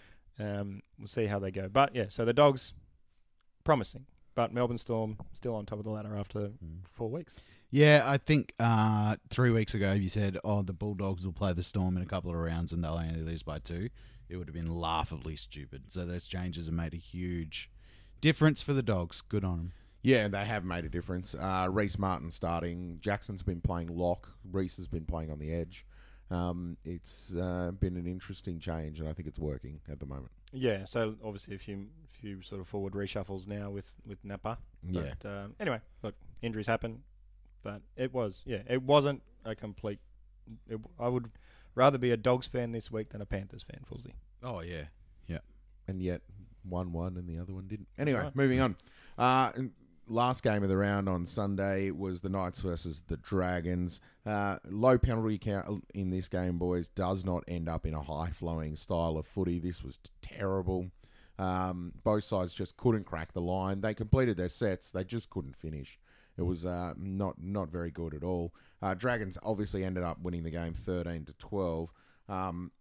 um, we'll see how they go. But yeah, so the Dogs promising, but Melbourne Storm still on top of the ladder after four weeks. Yeah, I think uh, three weeks ago you said, oh, the Bulldogs will play the Storm in a couple of rounds and they'll only lose by two. It would have been laughably stupid. So those changes have made a huge difference for the Dogs. Good on them. Yeah, they have made a difference. Uh, Reece Martin starting. Jackson's been playing lock. Reece has been playing on the edge. Um, it's uh, been an interesting change, and I think it's working at the moment. Yeah, so obviously a few few sort of forward reshuffles now with with Napa. Yeah. But, um, anyway, look, injuries happen, but it was yeah, it wasn't a complete. It, I would rather be a Dogs fan this week than a Panthers fan, Fulsey. Oh, yeah. Yeah. And yet, one won and the other one didn't. Anyway, right. moving on. Uh, last game of the round on Sunday was the Knights versus the Dragons. Uh, low penalty count in this game, boys, does not end up in a high-flowing style of footy. This was terrible. Um, both sides just couldn't crack the line. They completed their sets. They just couldn't finish. It was uh, not not very good at all. Uh, Dragons obviously ended up winning the game thirteen to twelve. Um,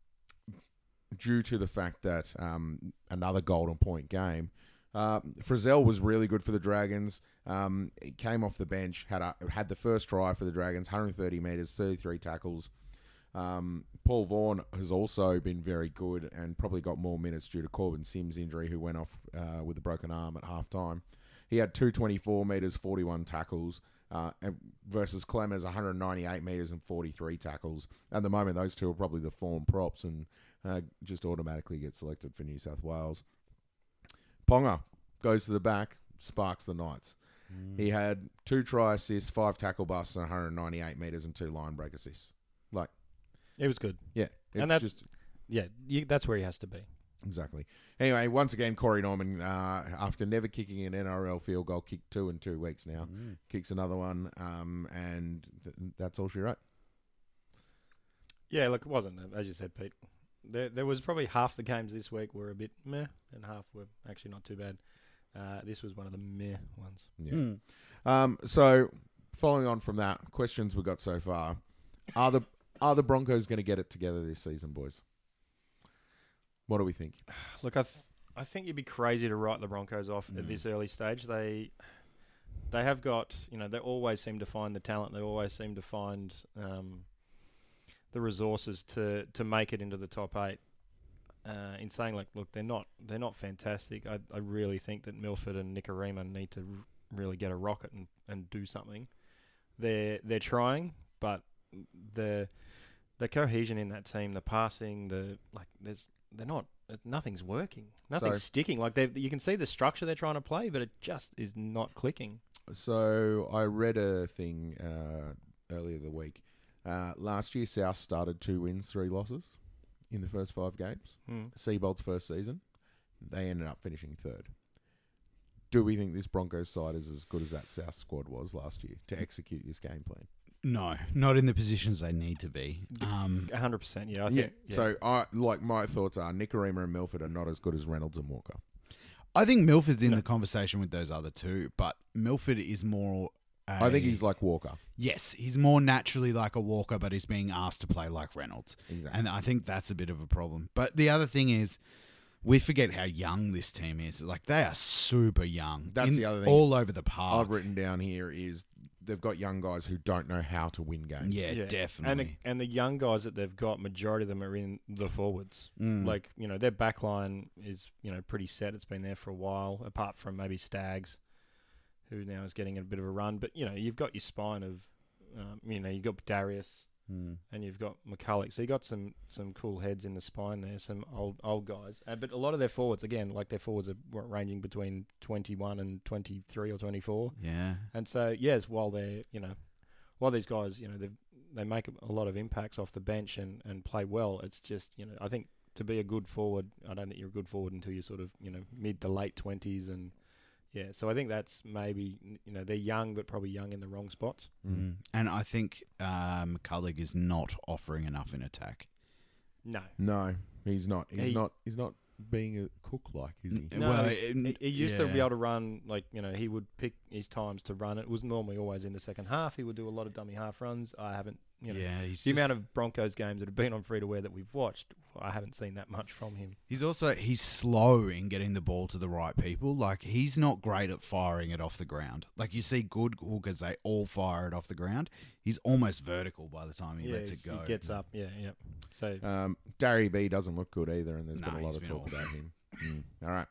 due to the fact that um, another golden point game. Uh, Frizzell was really good for the Dragons. Um, he came off the bench, had a, had the first try for the Dragons, one hundred thirty metres, thirty-three tackles. Um, Paul Vaughan has also been very good and probably got more minutes due to Corbin Sims' injury, who went off uh, with a broken arm at half-time. He had two hundred twenty-four metres, forty-one tackles, uh, and versus Clemens, one hundred ninety-eight metres and forty-three tackles. At the moment, those two are probably the form props and uh, just automatically get selected for New South Wales. Ponga goes to the back, sparks the Knights. Mm. He had two try assists, five tackle busts, and one hundred ninety-eight metres and two line break assists. Like, it was good. Yeah, it's and that, just yeah, you, that's where he has to be. Exactly. Anyway, once again, Corey Norman, uh, after never kicking an N R L field goal, kicked two in two weeks now. Mm. Kicks another one, um, and th- that's all she wrote. Yeah, look, it wasn't, as you said, Pete. There, there was probably half the games this week were a bit meh, and half were actually not too bad. Uh, this was one of the meh ones. Yeah. Mm. Um, so, following on from that, questions we got so far: Are the are the Broncos going to get it together this season, boys? What do we think? Look, I th- I think you'd be crazy to write the Broncos off mm. at this early stage. They they have got, you know, they always seem to find the talent. They always seem to find um, the resources to, to make it into the top eight. Uh, in saying, like, look, they're not they're not fantastic. I I really think that Milford and Nicarima need to r- really get a rocket and, and do something. They're they're trying, but the the cohesion in that team, the passing, the like, there's they're not. Nothing's working. Nothing's So- sticking. Like they, you can see the structure they're trying to play, but it just is not clicking. So I read a thing uh, earlier the week. Uh, last year, South started two wins, three losses in the first five games. Mm. Seabolt's first season, they ended up finishing third. Do we think this Broncos side is as good as that South squad was last year to execute this game plan? No, not in the positions they need to be. Um, A hundred percent. Yeah. I Yeah. think. Yeah. So, I like my thoughts are Nicarima and Milford are not as good as Reynolds and Walker. I think Milford's in No. the conversation with those other two, but Milford is more. A, I think he's like Walker. Yes, he's more naturally like a Walker, but he's being asked to play like Reynolds. Exactly. And I think that's a bit of a problem. But the other thing is, we forget how young this team is. Like, they are super young. That's In- the other thing all over the park. I've written down here is they've got young guys who don't know how to win games. Yeah, And definitely. the, and the young guys that they've got, majority of them are in the forwards. Mm. Like, you know, their back line is, you know, pretty set. It's been there for a while, apart from maybe Staggs, who now is getting a bit of a run. But, you know, you've got your spine of, um, you know, you've got Darius Mm. and you've got McCulloch. So you've got some, some cool heads in the spine there, some old old guys. Uh, but a lot of their forwards, again, like their forwards are ranging between twenty-one and twenty-three or twenty-four. Yeah. And so, yes, while they're, you know, while these guys, you know, they they make a lot of impacts off the bench and, and play well, it's just, you know, I think to be a good forward, I don't think you're a good forward until you're sort of, you know, mid to late twenties. And, yeah, so I think that's maybe, you know, they're young, but probably young in the wrong spots. Mm. And I think uh, McCulloch is not offering enough in attack. No. No, he's not. He's He- not. He's not being a cook like, is he? No, Well, he's- it- he, he used to be yeah. able to run, like, you know, he would pick his times to run. It was normally always in the second half. He would do a lot of dummy half runs. I haven't, you know, Yeah, he's the just- amount of Broncos games that have been on free-to-wear that we've watched, I haven't seen that much from him. He's also he's slow in getting the ball to the right people. Like, he's not great at firing it off the ground. Like, you see good hookers, they all fire it off the ground. He's almost vertical by the time he yeah, lets it he's- go. he gets up, yeah, yeah. So, Um, Darry B doesn't look good either, and there's No, been a lot he's of been talk awful. about him. Mm. All right.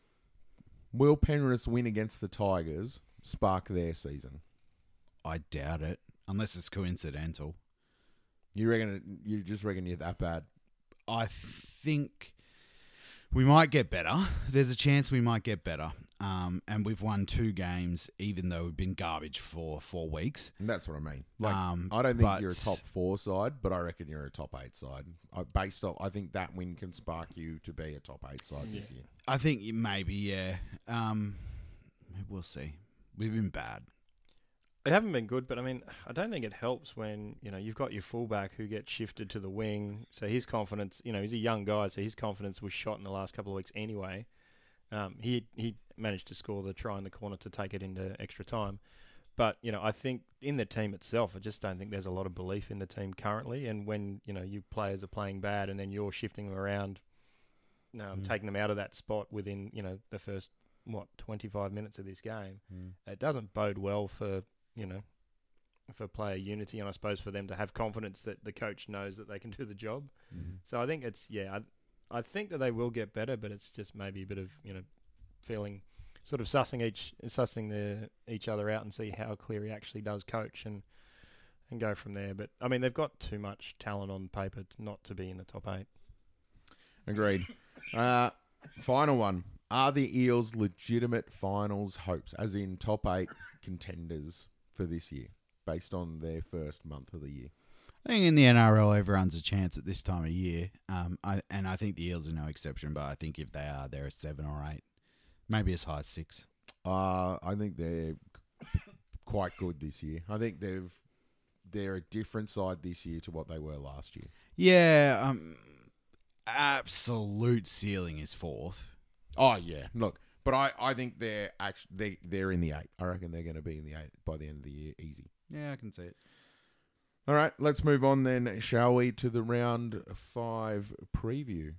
Will Penrith's win against the Tigers spark their season? I doubt it, unless it's coincidental. You reckon? It, you just reckon you're that bad? I think we might get better. There's a chance we might get better. Um, and we've won two games, even though we've been garbage for four weeks. And that's what I mean. Like, Um, I don't think but- you're a top four side, but I reckon you're a top eight side. I, based off, I think that win can spark you to be a top eight side this year. I think you- maybe, yeah. Um, we'll see. We've been bad. they haven't been good, but I mean, I don't think it helps when, you know, you've got your fullback who gets shifted to the wing. So his confidence, you know, he's a young guy, so his confidence was shot in the last couple of weeks anyway. Um, he he managed to score the try in the corner to take it into extra time. But, you know, I think in the team itself, I just don't think there's a lot of belief in the team currently. And when, you know, you players are playing bad and then you're shifting them around, um, Mm. taking them out of that spot within, you know, the first, what, twenty-five minutes of this game, Mm. it doesn't bode well for, you know, for player unity, and I suppose for them to have confidence that the coach knows that they can do the job. Mhm. So I think it's, yeah, I, I think that they will get better, but it's just maybe a bit of, you know, feeling, sort of sussing each sussing the each other out and see how Cleary actually does coach and and go from there. But I mean, they've got too much talent on paper to not to be in the top eight. Agreed. Uh, final one. Are the Eels legitimate finals hopes, as in top eight contenders for this year, based on their first month of the year? I think in the N R L, everyone's a chance at this time of year. Um, I, and I think the Eels are no exception, but I think if they are, they're a seven or eight. Maybe as high as six. Uh, I think they're quite good this year. I think they've they're a different side this year to what they were last year. Yeah, um, absolute ceiling is fourth. Oh yeah, look, but I, I think they're actually they they're in the eight. I reckon they're going to be in the eight by the end of the year, easy. Yeah, I can see it. All right, let's move on then, shall we, to the round five preview.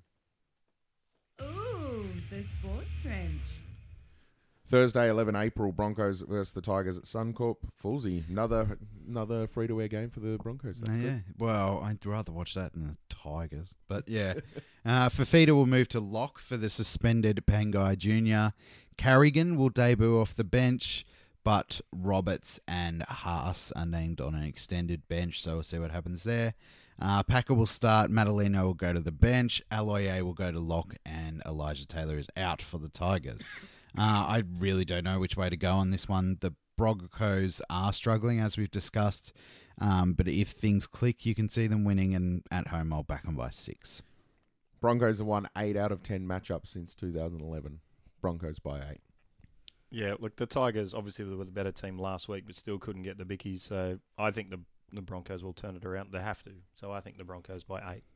Ooh, the sports trench. Thursday, eleven April, Broncos versus the Tigers at Suncorp. Foolsy, another another free to wear game for the Broncos. That's yeah. good. Well, I'd rather watch that than the Tigers. But yeah. uh, Fafita will move to lock for the suspended Pangai Junior Carrigan will debut off the bench. but Roberts and Haas are named on an extended bench, so we'll see what happens there. Uh, Packer will start. Madaleno will go to the bench. Aloye will go to lock, and Elijah Taylor is out for the Tigers. Uh, I really don't know which way to go on this one. The Broncos are struggling, as we've discussed, um, but if things click, you can see them winning, and at home I'll back them by six. Broncos have won eight out of ten matchups since two thousand eleven. Broncos by eight. Yeah, look, the Tigers obviously were the better team last week, but still couldn't get the bickies. So I think the the Broncos will turn it around. They have to. So I think the Broncos by eight.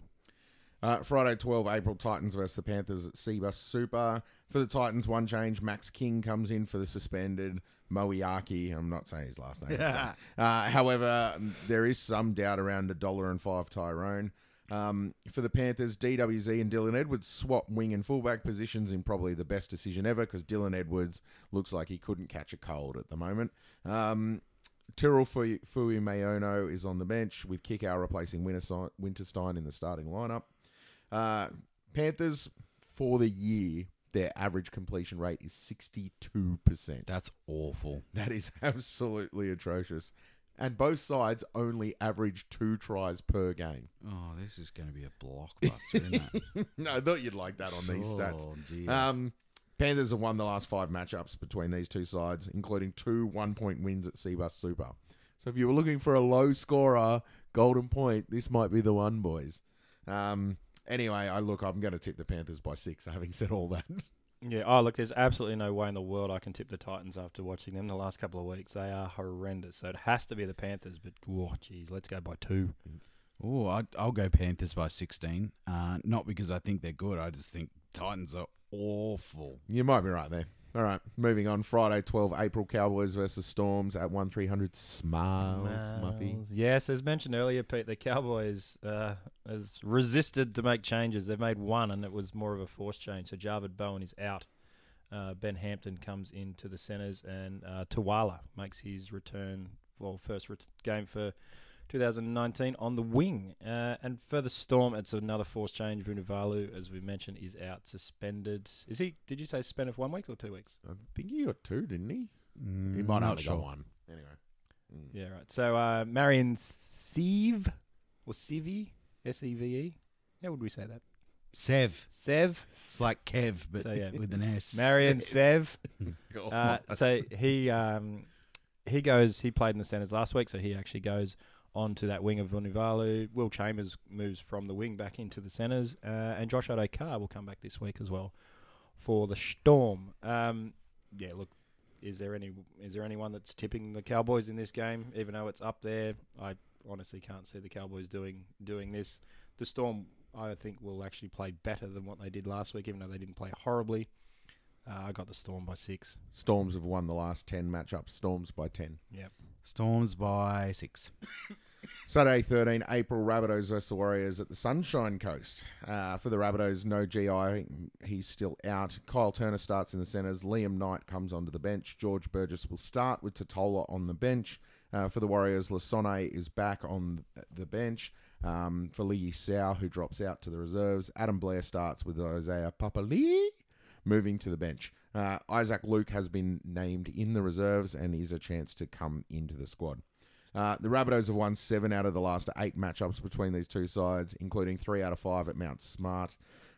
Uh, Friday, twelve April, Titans versus the Panthers at Seabus Super. For the Titans, one change. Max King comes in for the suspended Moeaki. I'm not saying his last name. uh, however, there is some doubt around a dollar and five Tyrone. Um, for the Panthers, D W Z and Dylan Edwards swap wing and fullback positions in probably the best decision ever because Dylan Edwards looks like he couldn't catch a cold at the moment. Um, Tyrrell Fui Mayono is on the bench with Kickow replacing Winterstein in the starting lineup. Uh, Panthers, for the year, their average completion rate is sixty-two percent. That's awful. That is absolutely atrocious. And both sides only average two tries per game. Oh, this is going to be a blockbuster, isn't it? No, I thought you'd like that on these Oh, stats. dear. Um, Panthers have won the last five matchups between these two sides, including two one-point wins at Seabus Super. So if you were looking for a low-scorer golden point, this might be the one, boys. Um, anyway, I look, I'm going to tip the Panthers by six, having said all that. Yeah, oh, look, there's absolutely no way in the world I can tip the Titans after watching them the last couple of weeks. They are horrendous. So it has to be the Panthers, but, oh, geez, let's go by two. Oh, I'll, I'll go Panthers by sixteen. Uh, not because I think they're good. I just think Titans are awful. You might be right there. All right, moving on. Friday, twelve April, Cowboys versus Storms at one three hundred Smiles, Muffy. Yes, as mentioned earlier, Pete, the Cowboys uh, has resisted to make changes. They've made one, and it was more of a forced change. So Jarvid Bowen is out. Uh, Ben Hampton comes into the centres, and uh, Tuwala makes his return, well, first ret- game for two thousand nineteen on the wing. Uh, and for the Storm, it's another forced change. Vunivalu, as we mentioned, is out suspended. Is he? Did you say suspended for one week or two weeks? I think he got two, didn't he? Mm, He might not only sure. got one. Anyway. Mm. Yeah, right. So uh, Marion Sieve, or Sivi, S E V E. How would we say that? Sev. Sev. It's like Kev, but So, yeah. with an S. Marion Sev. Oh, Uh, so he um, he goes. He played in the centres last week, so he actually goes onto that wing of Vunivalu. Will Chambers moves from the wing back into the centres, uh, and Josh Adokar will come back this week as well for the Storm. Um, yeah, look, is there any is there anyone that's tipping the Cowboys in this game? Even though it's up there, I honestly can't see the Cowboys doing doing this. The Storm, I think, will actually play better than what they did last week, even though they didn't play horribly. Uh, I got the Storm by six. Storms have won the last ten matchups. Storms by ten. Yep. Storms by six. Saturday, thirteen April, Rabbitohs versus the Warriors at the Sunshine Coast. Uh, for the Rabbitohs, no G I. He's still out. Kyle Turner starts in the centres. Liam Knight comes onto the bench. George Burgess will start with Totola on the bench. Uh, for the Warriors, Lasone is back on the bench. Um, for Lee Sau, who drops out to the reserves, Adam Blair starts with Isaiah Papali moving to the bench. Uh, Isaac Luke has been named in the reserves and is a chance to come into the squad. Uh, the Rabbitohs have won seven out of the last eight matchups between these two sides, including three out of five at Mount Smart.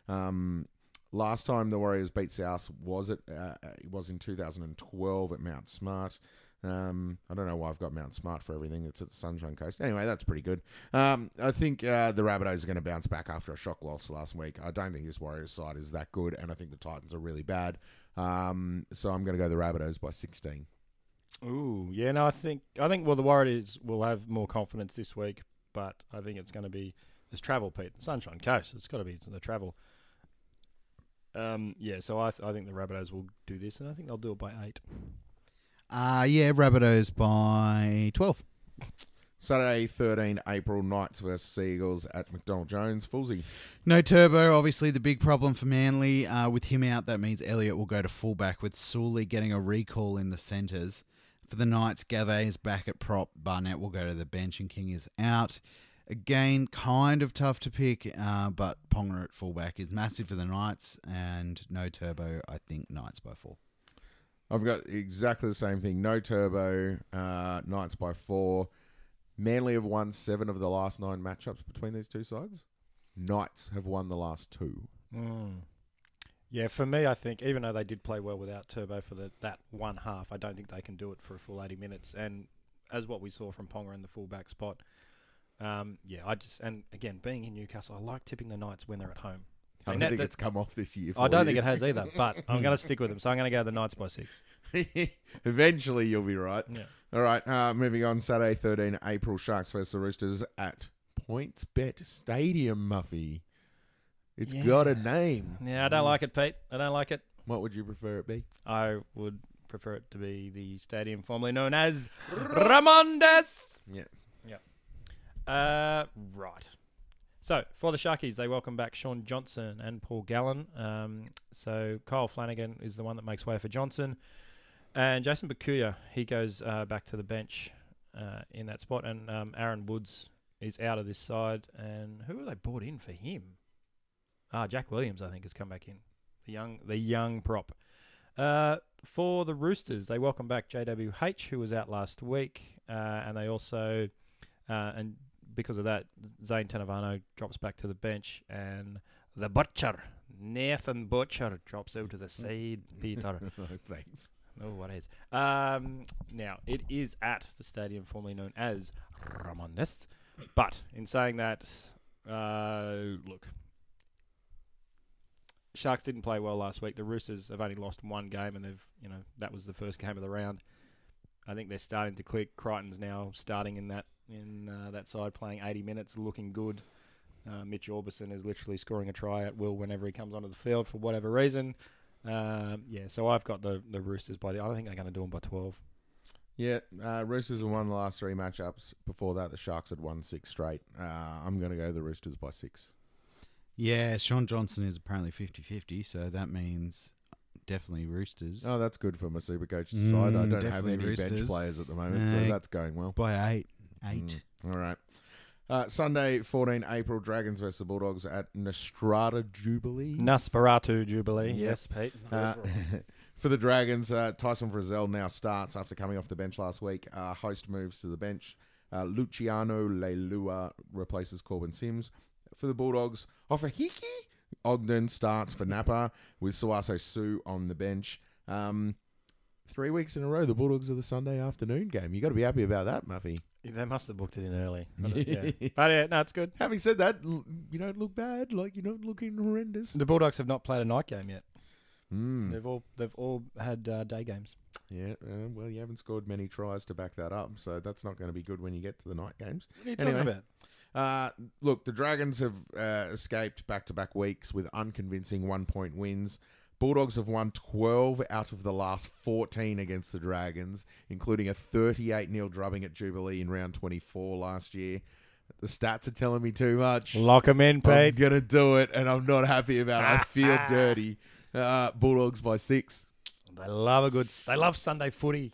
Um, last time the Warriors beat South was it? Uh, it was in two thousand twelve at Mount Smart. Um, I don't know why I've got Mount Smart for everything. It's at the Sunshine Coast. Anyway, that's pretty good. Um, I think uh, the Rabbitohs are going to bounce back after a shock loss last week. I don't think this Warriors side is that good, and I think the Titans are really bad. Um, so I'm going to go the Rabbitohs by sixteen. Ooh, yeah, no, I think I think well the Warriors will have more confidence this week, but I think it's going to be there's travel, Pete. Sunshine Coast, it's got to be the travel. Um, yeah, so I th- I think the Rabbitohs will do this, and I think they'll do it by eight. Uh, yeah, Rabbitohs by twelve. Saturday, thirteen April, Knights versus Seagulls at McDonald Jones. Foolsy. No Turbo, obviously the big problem for Manly. Uh, with him out, that means Elliott will go to fullback, with Sully getting a recall in the centres. For the Knights, Gavay is back at prop. Barnett will go to the bench and King is out. Again, kind of tough to pick, uh, but Ponga at fullback is massive for the Knights. And no Turbo, I think Knights by four. I've got exactly the same thing. No turbo. Uh, Knights by four. Manly have won seven of the last nine matchups between these two sides. Knights have won the last two. Mm. Yeah, for me, I think even though they did play well without Turbo for the, that one half, I don't think they can do it for a full eighty minutes. And as what we saw from Ponga in the fullback spot, um, yeah, I just and again being in Newcastle, I like tipping the Knights when they're at home. I don't that, think that, it's come off this year. For I don't you. think it has either, but I'm going to stick with them. So I'm going to go the Knights by six. Eventually, you'll be right. Yeah. All right, uh, moving on. Saturday, thirteen April, Sharks versus the Roosters at PointsBet Stadium, Muffy. It's Yeah. got a name. Yeah, I don't like it, Pete. I don't like it. What would you prefer it be? I would prefer it to be the stadium formerly known as Ramondes. Yeah. Yeah. Uh, right. So, for the Sharkies, they welcome back Sean Johnson and Paul Gallen. Um, so, Kyle Flanagan is the one that makes way for Johnson. And Jason Bakuya, he goes uh, back to the bench uh, in that spot. And um, Aaron Woods is out of this side. And who have they brought in for him? Ah, Jack Williams, I think, has come back in. The young the young prop. Uh, for the Roosters, they welcome back J W H, who was out last week. Uh, and they also... Uh, and because of that, Zane Tenavano drops back to the bench, and the Butcher, Nathan Butcher, drops out to the side. Peter. Thanks. Oh, what is? Um, now, it is at the stadium formerly known as Ramondes. But in saying that, uh, look, Sharks didn't play well last week. The Roosters have only lost one game, and they've, you know, that was the first game of the round. I think they're starting to click. Crichton's now starting in that in uh, that side, playing eighty minutes, looking good. Uh, Mitch Orbison is literally scoring a try at will whenever he comes onto the field for whatever reason. Um, yeah, so I've got the, the Roosters by the... I don't think they're going to do them by twelve. Yeah, uh, Roosters have won the last three matchups. Before that, the Sharks had won six straight. Uh, I'm going to go the Roosters by six. Yeah, Sean Johnson is apparently fifty-fifty, so that means definitely Roosters. Oh, that's good for my Supercoach Mm, side. I don't have definitely any bench Roosters. players at the moment, Uh, so that's going well. By eight. Eight. Mm, all right. Uh, Sunday, fourteen April, Dragons versus the Bulldogs at Nostrada Jubilee. Nosferatu Jubilee. Yep. Yes, Pete. Uh, for the Dragons, uh, Tyson Frizzell now starts after coming off the bench last week. Uh, host moves to the bench. Uh, Luciano Leilua replaces Corbin Sims. For the Bulldogs, Ofahiki Ogden starts for Napa with Suaso Sue on the bench. Um, three weeks in a row, the Bulldogs are the Sunday afternoon game. You got to be happy about that, Muffy. They must have booked it in early. But, it- yeah. but yeah, no, it's good. Having said that, l- you don't look bad. Like, you're not looking horrendous. The Bulldogs have not played a night game yet. Mm. They've all they've all had uh, day games. Yeah, uh, well, you haven't scored many tries to back that up, so that's not going to be good when you get to the night games. What are you Anyway. talking about? Uh, look, the Dragons have uh, escaped back-to-back weeks with unconvincing one-point wins. Bulldogs have won twelve out of the last fourteen against the Dragons, including a thirty-eight nil drubbing at Jubilee in round twenty-four last year. The stats are telling me too much. Lock them in, I'm Pete. going to do it, and I'm not happy about it. I feel dirty. Uh, Bulldogs by six. They love a good. They love Sunday footy,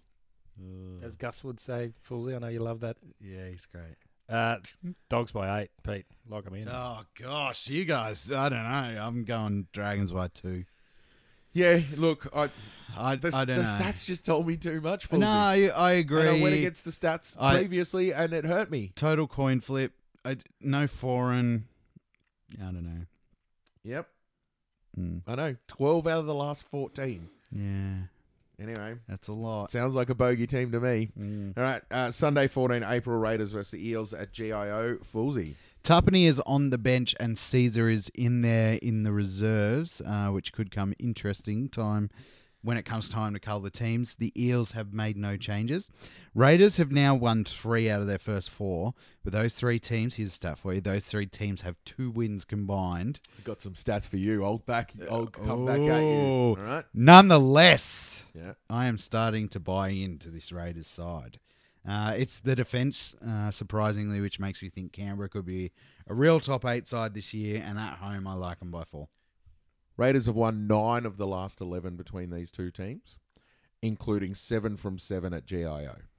as Gus would say. Foolsy, I know you love that. Yeah, he's great. Uh, dogs by eight, Pete. Lock them in. Oh, gosh, you guys, I don't know. I'm going Dragons by two. Yeah, look, I, I, the, I don't the know. stats just told me too much. No, Foolsy. I, I agree. And I went against the stats I- previously, and it hurt me. Total coin flip. I, no foreign. I don't know. Yep, Mm, I know. twelve out of the last fourteen. yeah, Anyway, that's a lot. sounds like a bogey team to me. Mm. All right, uh, Sunday, fourteen April, Raiders versus the Eels at G I O. Foolsy. Tapani is on the bench and Caesar is in there in the reserves, uh, which could come interesting time when it comes time to cull the teams. The Eels have made no changes. Raiders have now won three out of their first four. With those three teams, here's a stat for you, those three teams have two wins combined. Got some stats for you. I'll back. I'll come back at you. Oh. All right. Nonetheless, Yeah. I am starting to buy into this Raiders side. Uh, it's the defence, uh, surprisingly, which makes me think Canberra could be a real top eight side this year, and at home, I like them by four. Raiders have won nine of the last eleven between these two teams, including seven from seven at G I O.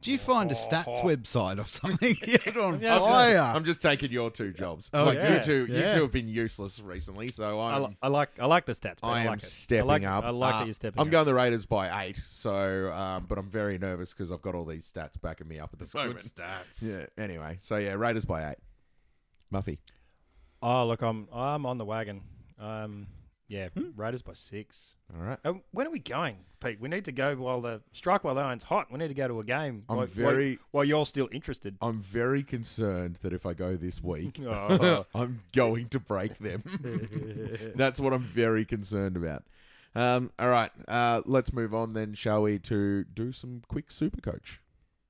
Do you find a stats website or something? Get on Yeah, I'm fire. just, I'm just taking your two jobs. Oh, like yeah. you two, Yeah. you two have been useless recently, so I, I'm. li- I like I like the stats. But I I, am like it. stepping I like, up. I like Uh, that you're stepping I'm up. going the Raiders by eight, so um, but I'm very nervous because I've got all these stats backing me up at the Good moment. stats. Yeah. Anyway, so yeah, Raiders by eight. Muffy. Oh, look, I'm I'm on the wagon. Um, yeah, Raiders by six. All right. Um, when are we going, Pete? We need to go while the strike while the iron's hot. We need to go to a game. I'm while, very- while, while you're still interested. I'm very concerned that if I go this week, Oh. I'm going to break them. That's what I'm very concerned about. Um, all right, uh, let's move on then, shall we, to do some quick super coach.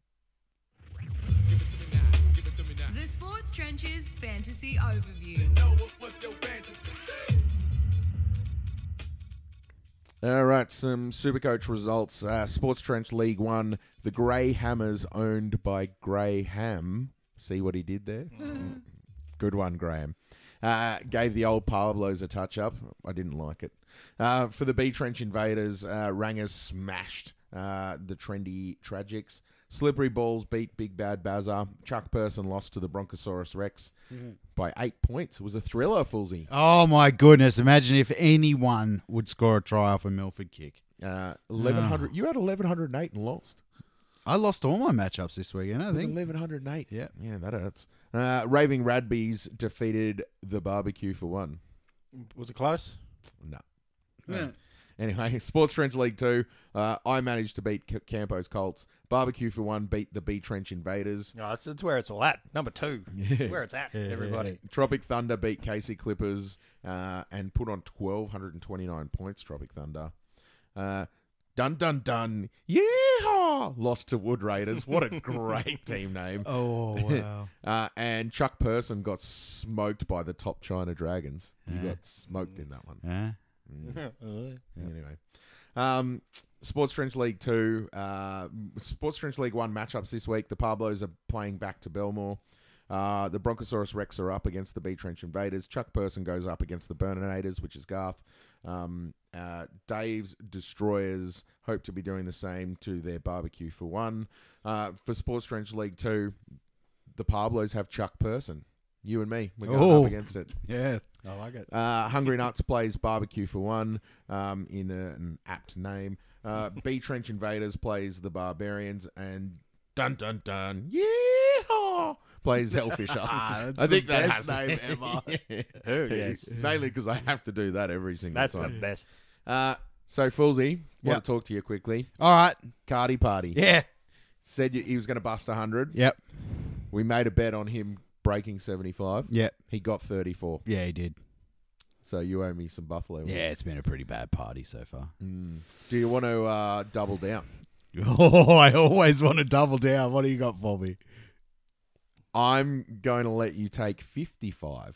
The Sports Trenches Fantasy Overview. All right, some Supercoach results. Uh, Sports Trench League One, the Grey Hammers, owned by Graham. See what he did there? Good one, Graham. Uh, gave the old Pablos a touch-up. I didn't like it. Uh, for the B Trench Invaders, uh, Rangers smashed uh, the trendy Tragics. Slippery Balls beat Big Bad Bazza. Chuck Person lost to the Bronchosaurus Rex by eight points. It was a thriller, Foolsy. Oh, my goodness. Imagine if anyone would score a try off a Milford kick. Uh, eleven hundred. You had eleven hundred eight and lost. I lost all my matchups this weekend, I think. eleven hundred eight. Yeah. Yeah, that hurts. Uh, Raving Radbees defeated the Barbecue for one. Was it close? No. Yeah. Anyway, Sports Trench League two. Uh, I managed to beat C- Campo's Colts. Barbecue for one beat the B Trench Invaders. No, that's, that's where it's all at. Number two. It's where it's at, everybody. Tropic Thunder beat Casey Clippers uh, and put on one thousand two hundred twenty-nine points, Tropic Thunder. Uh, dun, dun, dun. Yeehaw! Lost to Wood Raiders. What a great team name. Oh, wow. Uh, and Chuck Person got smoked by the Top China Dragons. He Yeah. got smoked in that one. Yeah. Anyway. Um, Sports Trench League two. Uh, Sports Trench League one matchups this week. The Pablos are playing back to Belmore. Uh, the Bronchosaurus Rex are up against the B Trench Invaders. Chuck Person goes up against the Burninator, which is Garth. Um, uh, Dave's Destroyers hope to be doing the same to their Barbecue for one. Uh, for Sports Trench League two, the Pablos have Chuck Person. You and me, we're going Oh. up against it. Yeah. I like it. Uh, Hungry Nuts plays Barbecue for one um, in a, an apt name. Uh, B Trench Invaders plays the Barbarians, and dun dun dun, yeah, plays Hellfisher. That's I think the that best has name ever. Yeah. Who, yes. Mainly because I have to do that every single That's the time. best. Uh, so Foolsy, Yep. want to talk to you quickly. All right. Cardi Party Yeah. said you- he was going to bust one hundred. Yep. We made a bet on him breaking seventy-five. Yep. He got thirty-four. Yeah, he did. So you owe me some Buffalo wings. Yeah, it's been a pretty bad party so far. Mm. Do you want to uh, double down? Oh, I always want to double down. What do you got for me? I'm going to let you take fifty-five.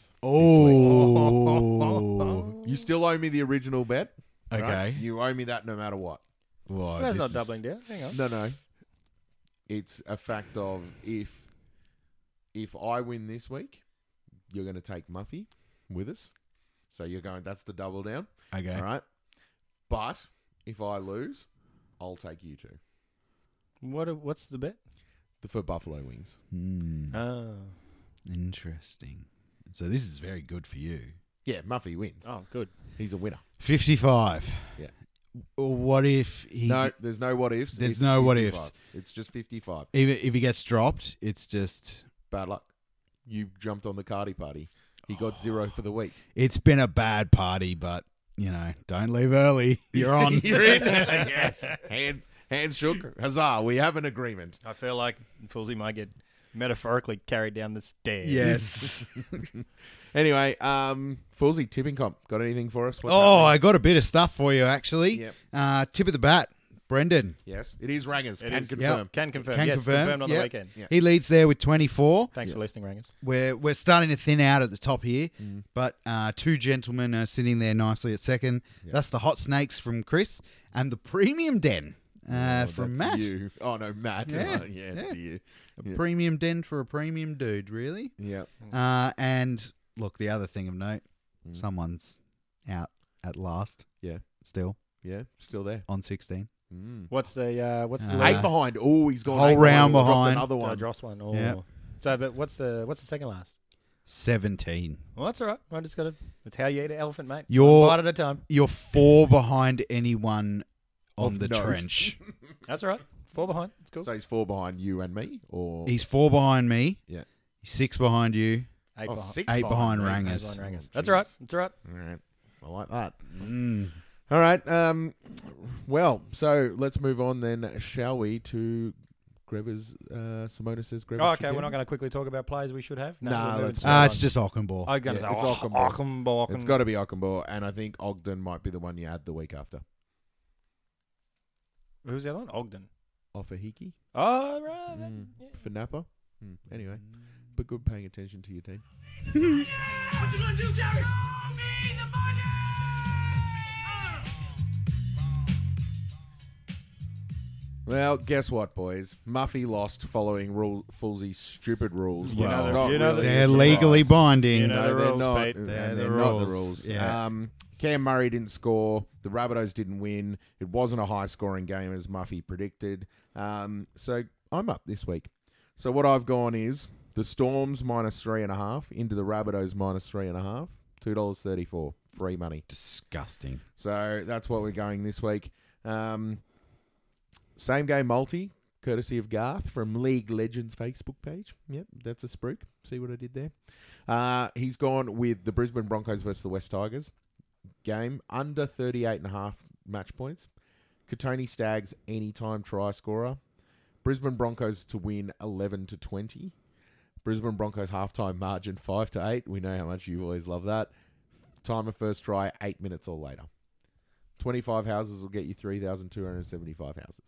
Oh. You still owe me the original bet. Okay. right? You owe me that no matter what. Well, That's this not is- doubling down. Hang on. No, no. It's a fact of if if I win this week, you're going to take Muffy with us. So you're going, that's the double down. Okay. All right. But if I lose, I'll take you two. What? What's the bet? The for Buffalo wings. Hmm. Oh. Interesting. So this is very good for you. Yeah, Muffy wins. Oh, good. He's a winner. fifty-five. Yeah. What if he... No, there's no what ifs. There's It's no what fifty-five. ifs. It's just fifty-five. If, if he gets dropped, it's just... Bad luck. You jumped on the Cardi Party. He got zero for the week. It's been a bad party, but, you know, don't leave early. You're on. You're in. Yes. Hands hands shook. Huzzah. We have an agreement. I feel like Foolsy might get metaphorically carried down the stairs. Yes. Anyway, um, Foolsy, tipping comp. Got anything for us? What's Oh, happening? I got a bit of stuff for you, actually. Yep. Uh, tip of the bat, Brendan. Yes, it is Rangers. It Can is. confirm. Yep. Can confirm. Can yes, confirm. confirmed on Yep. the weekend. Yeah. He leads there with twenty-four. Thanks for listening, Rangers. We're we're starting to thin out at the top here, Mm. but uh, two gentlemen are sitting there nicely at second. Yep. That's the Hot Snakes from Chris and the Premium Den uh, Oh, from that's Matt. you. Oh, no, Matt. Yeah. Oh, yeah, Yeah. to you. A Yeah. Premium Den for a premium dude, really. Yeah. Uh, and look, the other thing of note, Mm. someone's out at last. Yeah. Still Yeah, still there. on sixteen. What's the uh, what's the Uh, Eight behind. Oh, he's gone Whole eight round He's dropped behind. Another uh, one. Dross one? Oh. Yeah. So, but what's the what's the second last? seventeen. Well, that's all right. I just got to. That's how you eat an elephant, mate. You're- One bite at a time. You're four behind anyone on Of the note. trench. That's all right. Four behind. It's cool. So he's four behind you and me, or He's four behind me. Yeah. He's six behind you. Eight oh, behind. six Eight behind me. Rangers. Eight behind Rangers. Oh, That's all right. jeez. That's all right. All right. I like that. Mm. All right. Um, well, so let's move on then, shall we, to Grever's, uh, Simona says Grever's. Oh, okay. We're not going to quickly talk about players we should have. No, Nah, we're moving let's to Ah, the it's one. just Ockenball. I'm going to Yeah, say it's oh, Ockenball. Ockenball. It's got to be Ockenball, and I think Ogden might be the one you add the week after. Who's the other one? Ogden. Ofahiki Oh, right. that- mm. yeah. for Napa. Mm. Anyway, but good paying attention to your team. What you gonna do, Jerry? Show me the money! Well, guess what, boys? Muffy lost following rule, Foolsy's stupid rules. You know Well, the- not you know the- really a They're surprise. legally binding. You know No, the they're rules, not. Pete. and They're They're, the not the rules. rules. Yeah. Um, Cam Murray didn't score. The Rabbitohs didn't win. It wasn't a high-scoring game as Muffy predicted. Um, so I'm up this week. So what I've gone is the Storms minus three and a half into the Rabbitohs minus three and a half. Two dollars thirty-four, free money. Disgusting. So that's what we're going this week. Um, same game multi, courtesy of Garth from League Legends Facebook page. Yep, that's a spruik. See what I did there? Uh, he's gone with the Brisbane Broncos versus the West Tigers game under thirty-eight and a half match points. Katoni Staggs anytime try scorer. Brisbane Broncos to win eleven to twenty. Brisbane Broncos halftime margin five to eight. We know how much you always love that. Time of first try eight minutes or later. twenty-five houses will get you three thousand two hundred seventy-five houses.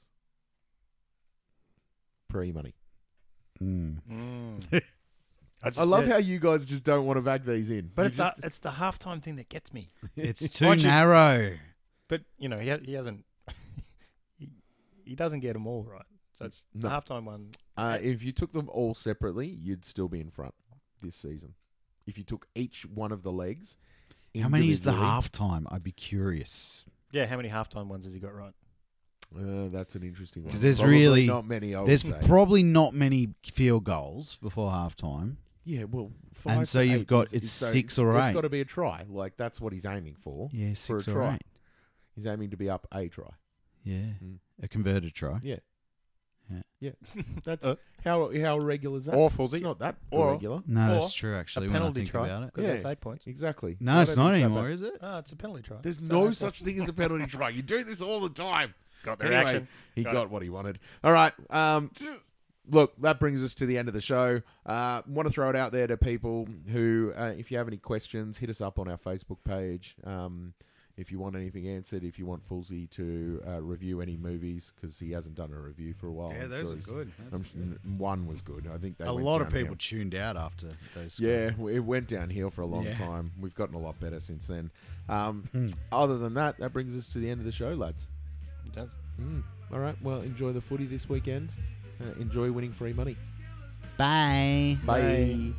Pre-money. Mm. Mm. I, just I love said- how you guys just don't want to bag these in. But You it's, just, the, it's the halftime thing that gets me. It's too Watch it. narrow. But, you know, he, ha- he hasn't... he, he doesn't get them all right. So it's the No. halftime one. uh, if you took them all separately, you'd still be in front this season. If you took each one of the legs. How many is the individually- halftime? I'd be curious. Yeah, how many halftime ones has he got right? Uh, that's an interesting one. 'Cause there's Probably really- not many. I would There's say. probably not many field goals before halftime. Yeah, well, five And so to you've eight got- is- it's is so six or It's eight. got to be a try. Like that's what he's aiming for. Yeah, for a six or try. eight. He's aiming to be up a try. Yeah, Mm. a converted try. Yeah. Yeah. Yeah, that's Uh, how how regular is that? or Foolsy. It's not that Or- regular. No, Or that's true. Actually, a when I penalty think try. about it. Because Yeah. that's eight points. Exactly. No, So I it's don't not think so anymore, bad. is it? Oh, it's a penalty try. There's So no that's such thing as a penalty try. You do this all the time. Got their Anyway, action. He Got got, it. what he wanted. All right. Um, look, that brings us to the end of the show. Uh, want to throw it out there to people who, uh, if you have any questions, hit us up on our Facebook page. Um, if you want anything answered, if you want Foolsy to uh, review any movies, because he hasn't done a review for a while. Yeah, I'm those sure are he's- good. I'm s- one was good. I think they A went lot of downhill. people tuned out after those. Yeah, it went downhill for a long Yeah. time. We've gotten a lot better since then. Um, Hmm. Other than that, that brings us to the end of the show, lads. It does. Mm. All right. Well, enjoy the footy this weekend. Uh, enjoy winning free money. Bye. Bye.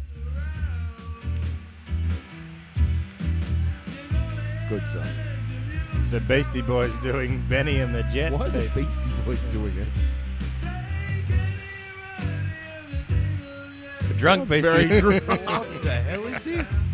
Good song. It's the Beastie Boys doing Benny and the Jets. Why are the mate. Beastie Boys doing it? The drunk Sounds Beastie. very drunk. What the hell is this?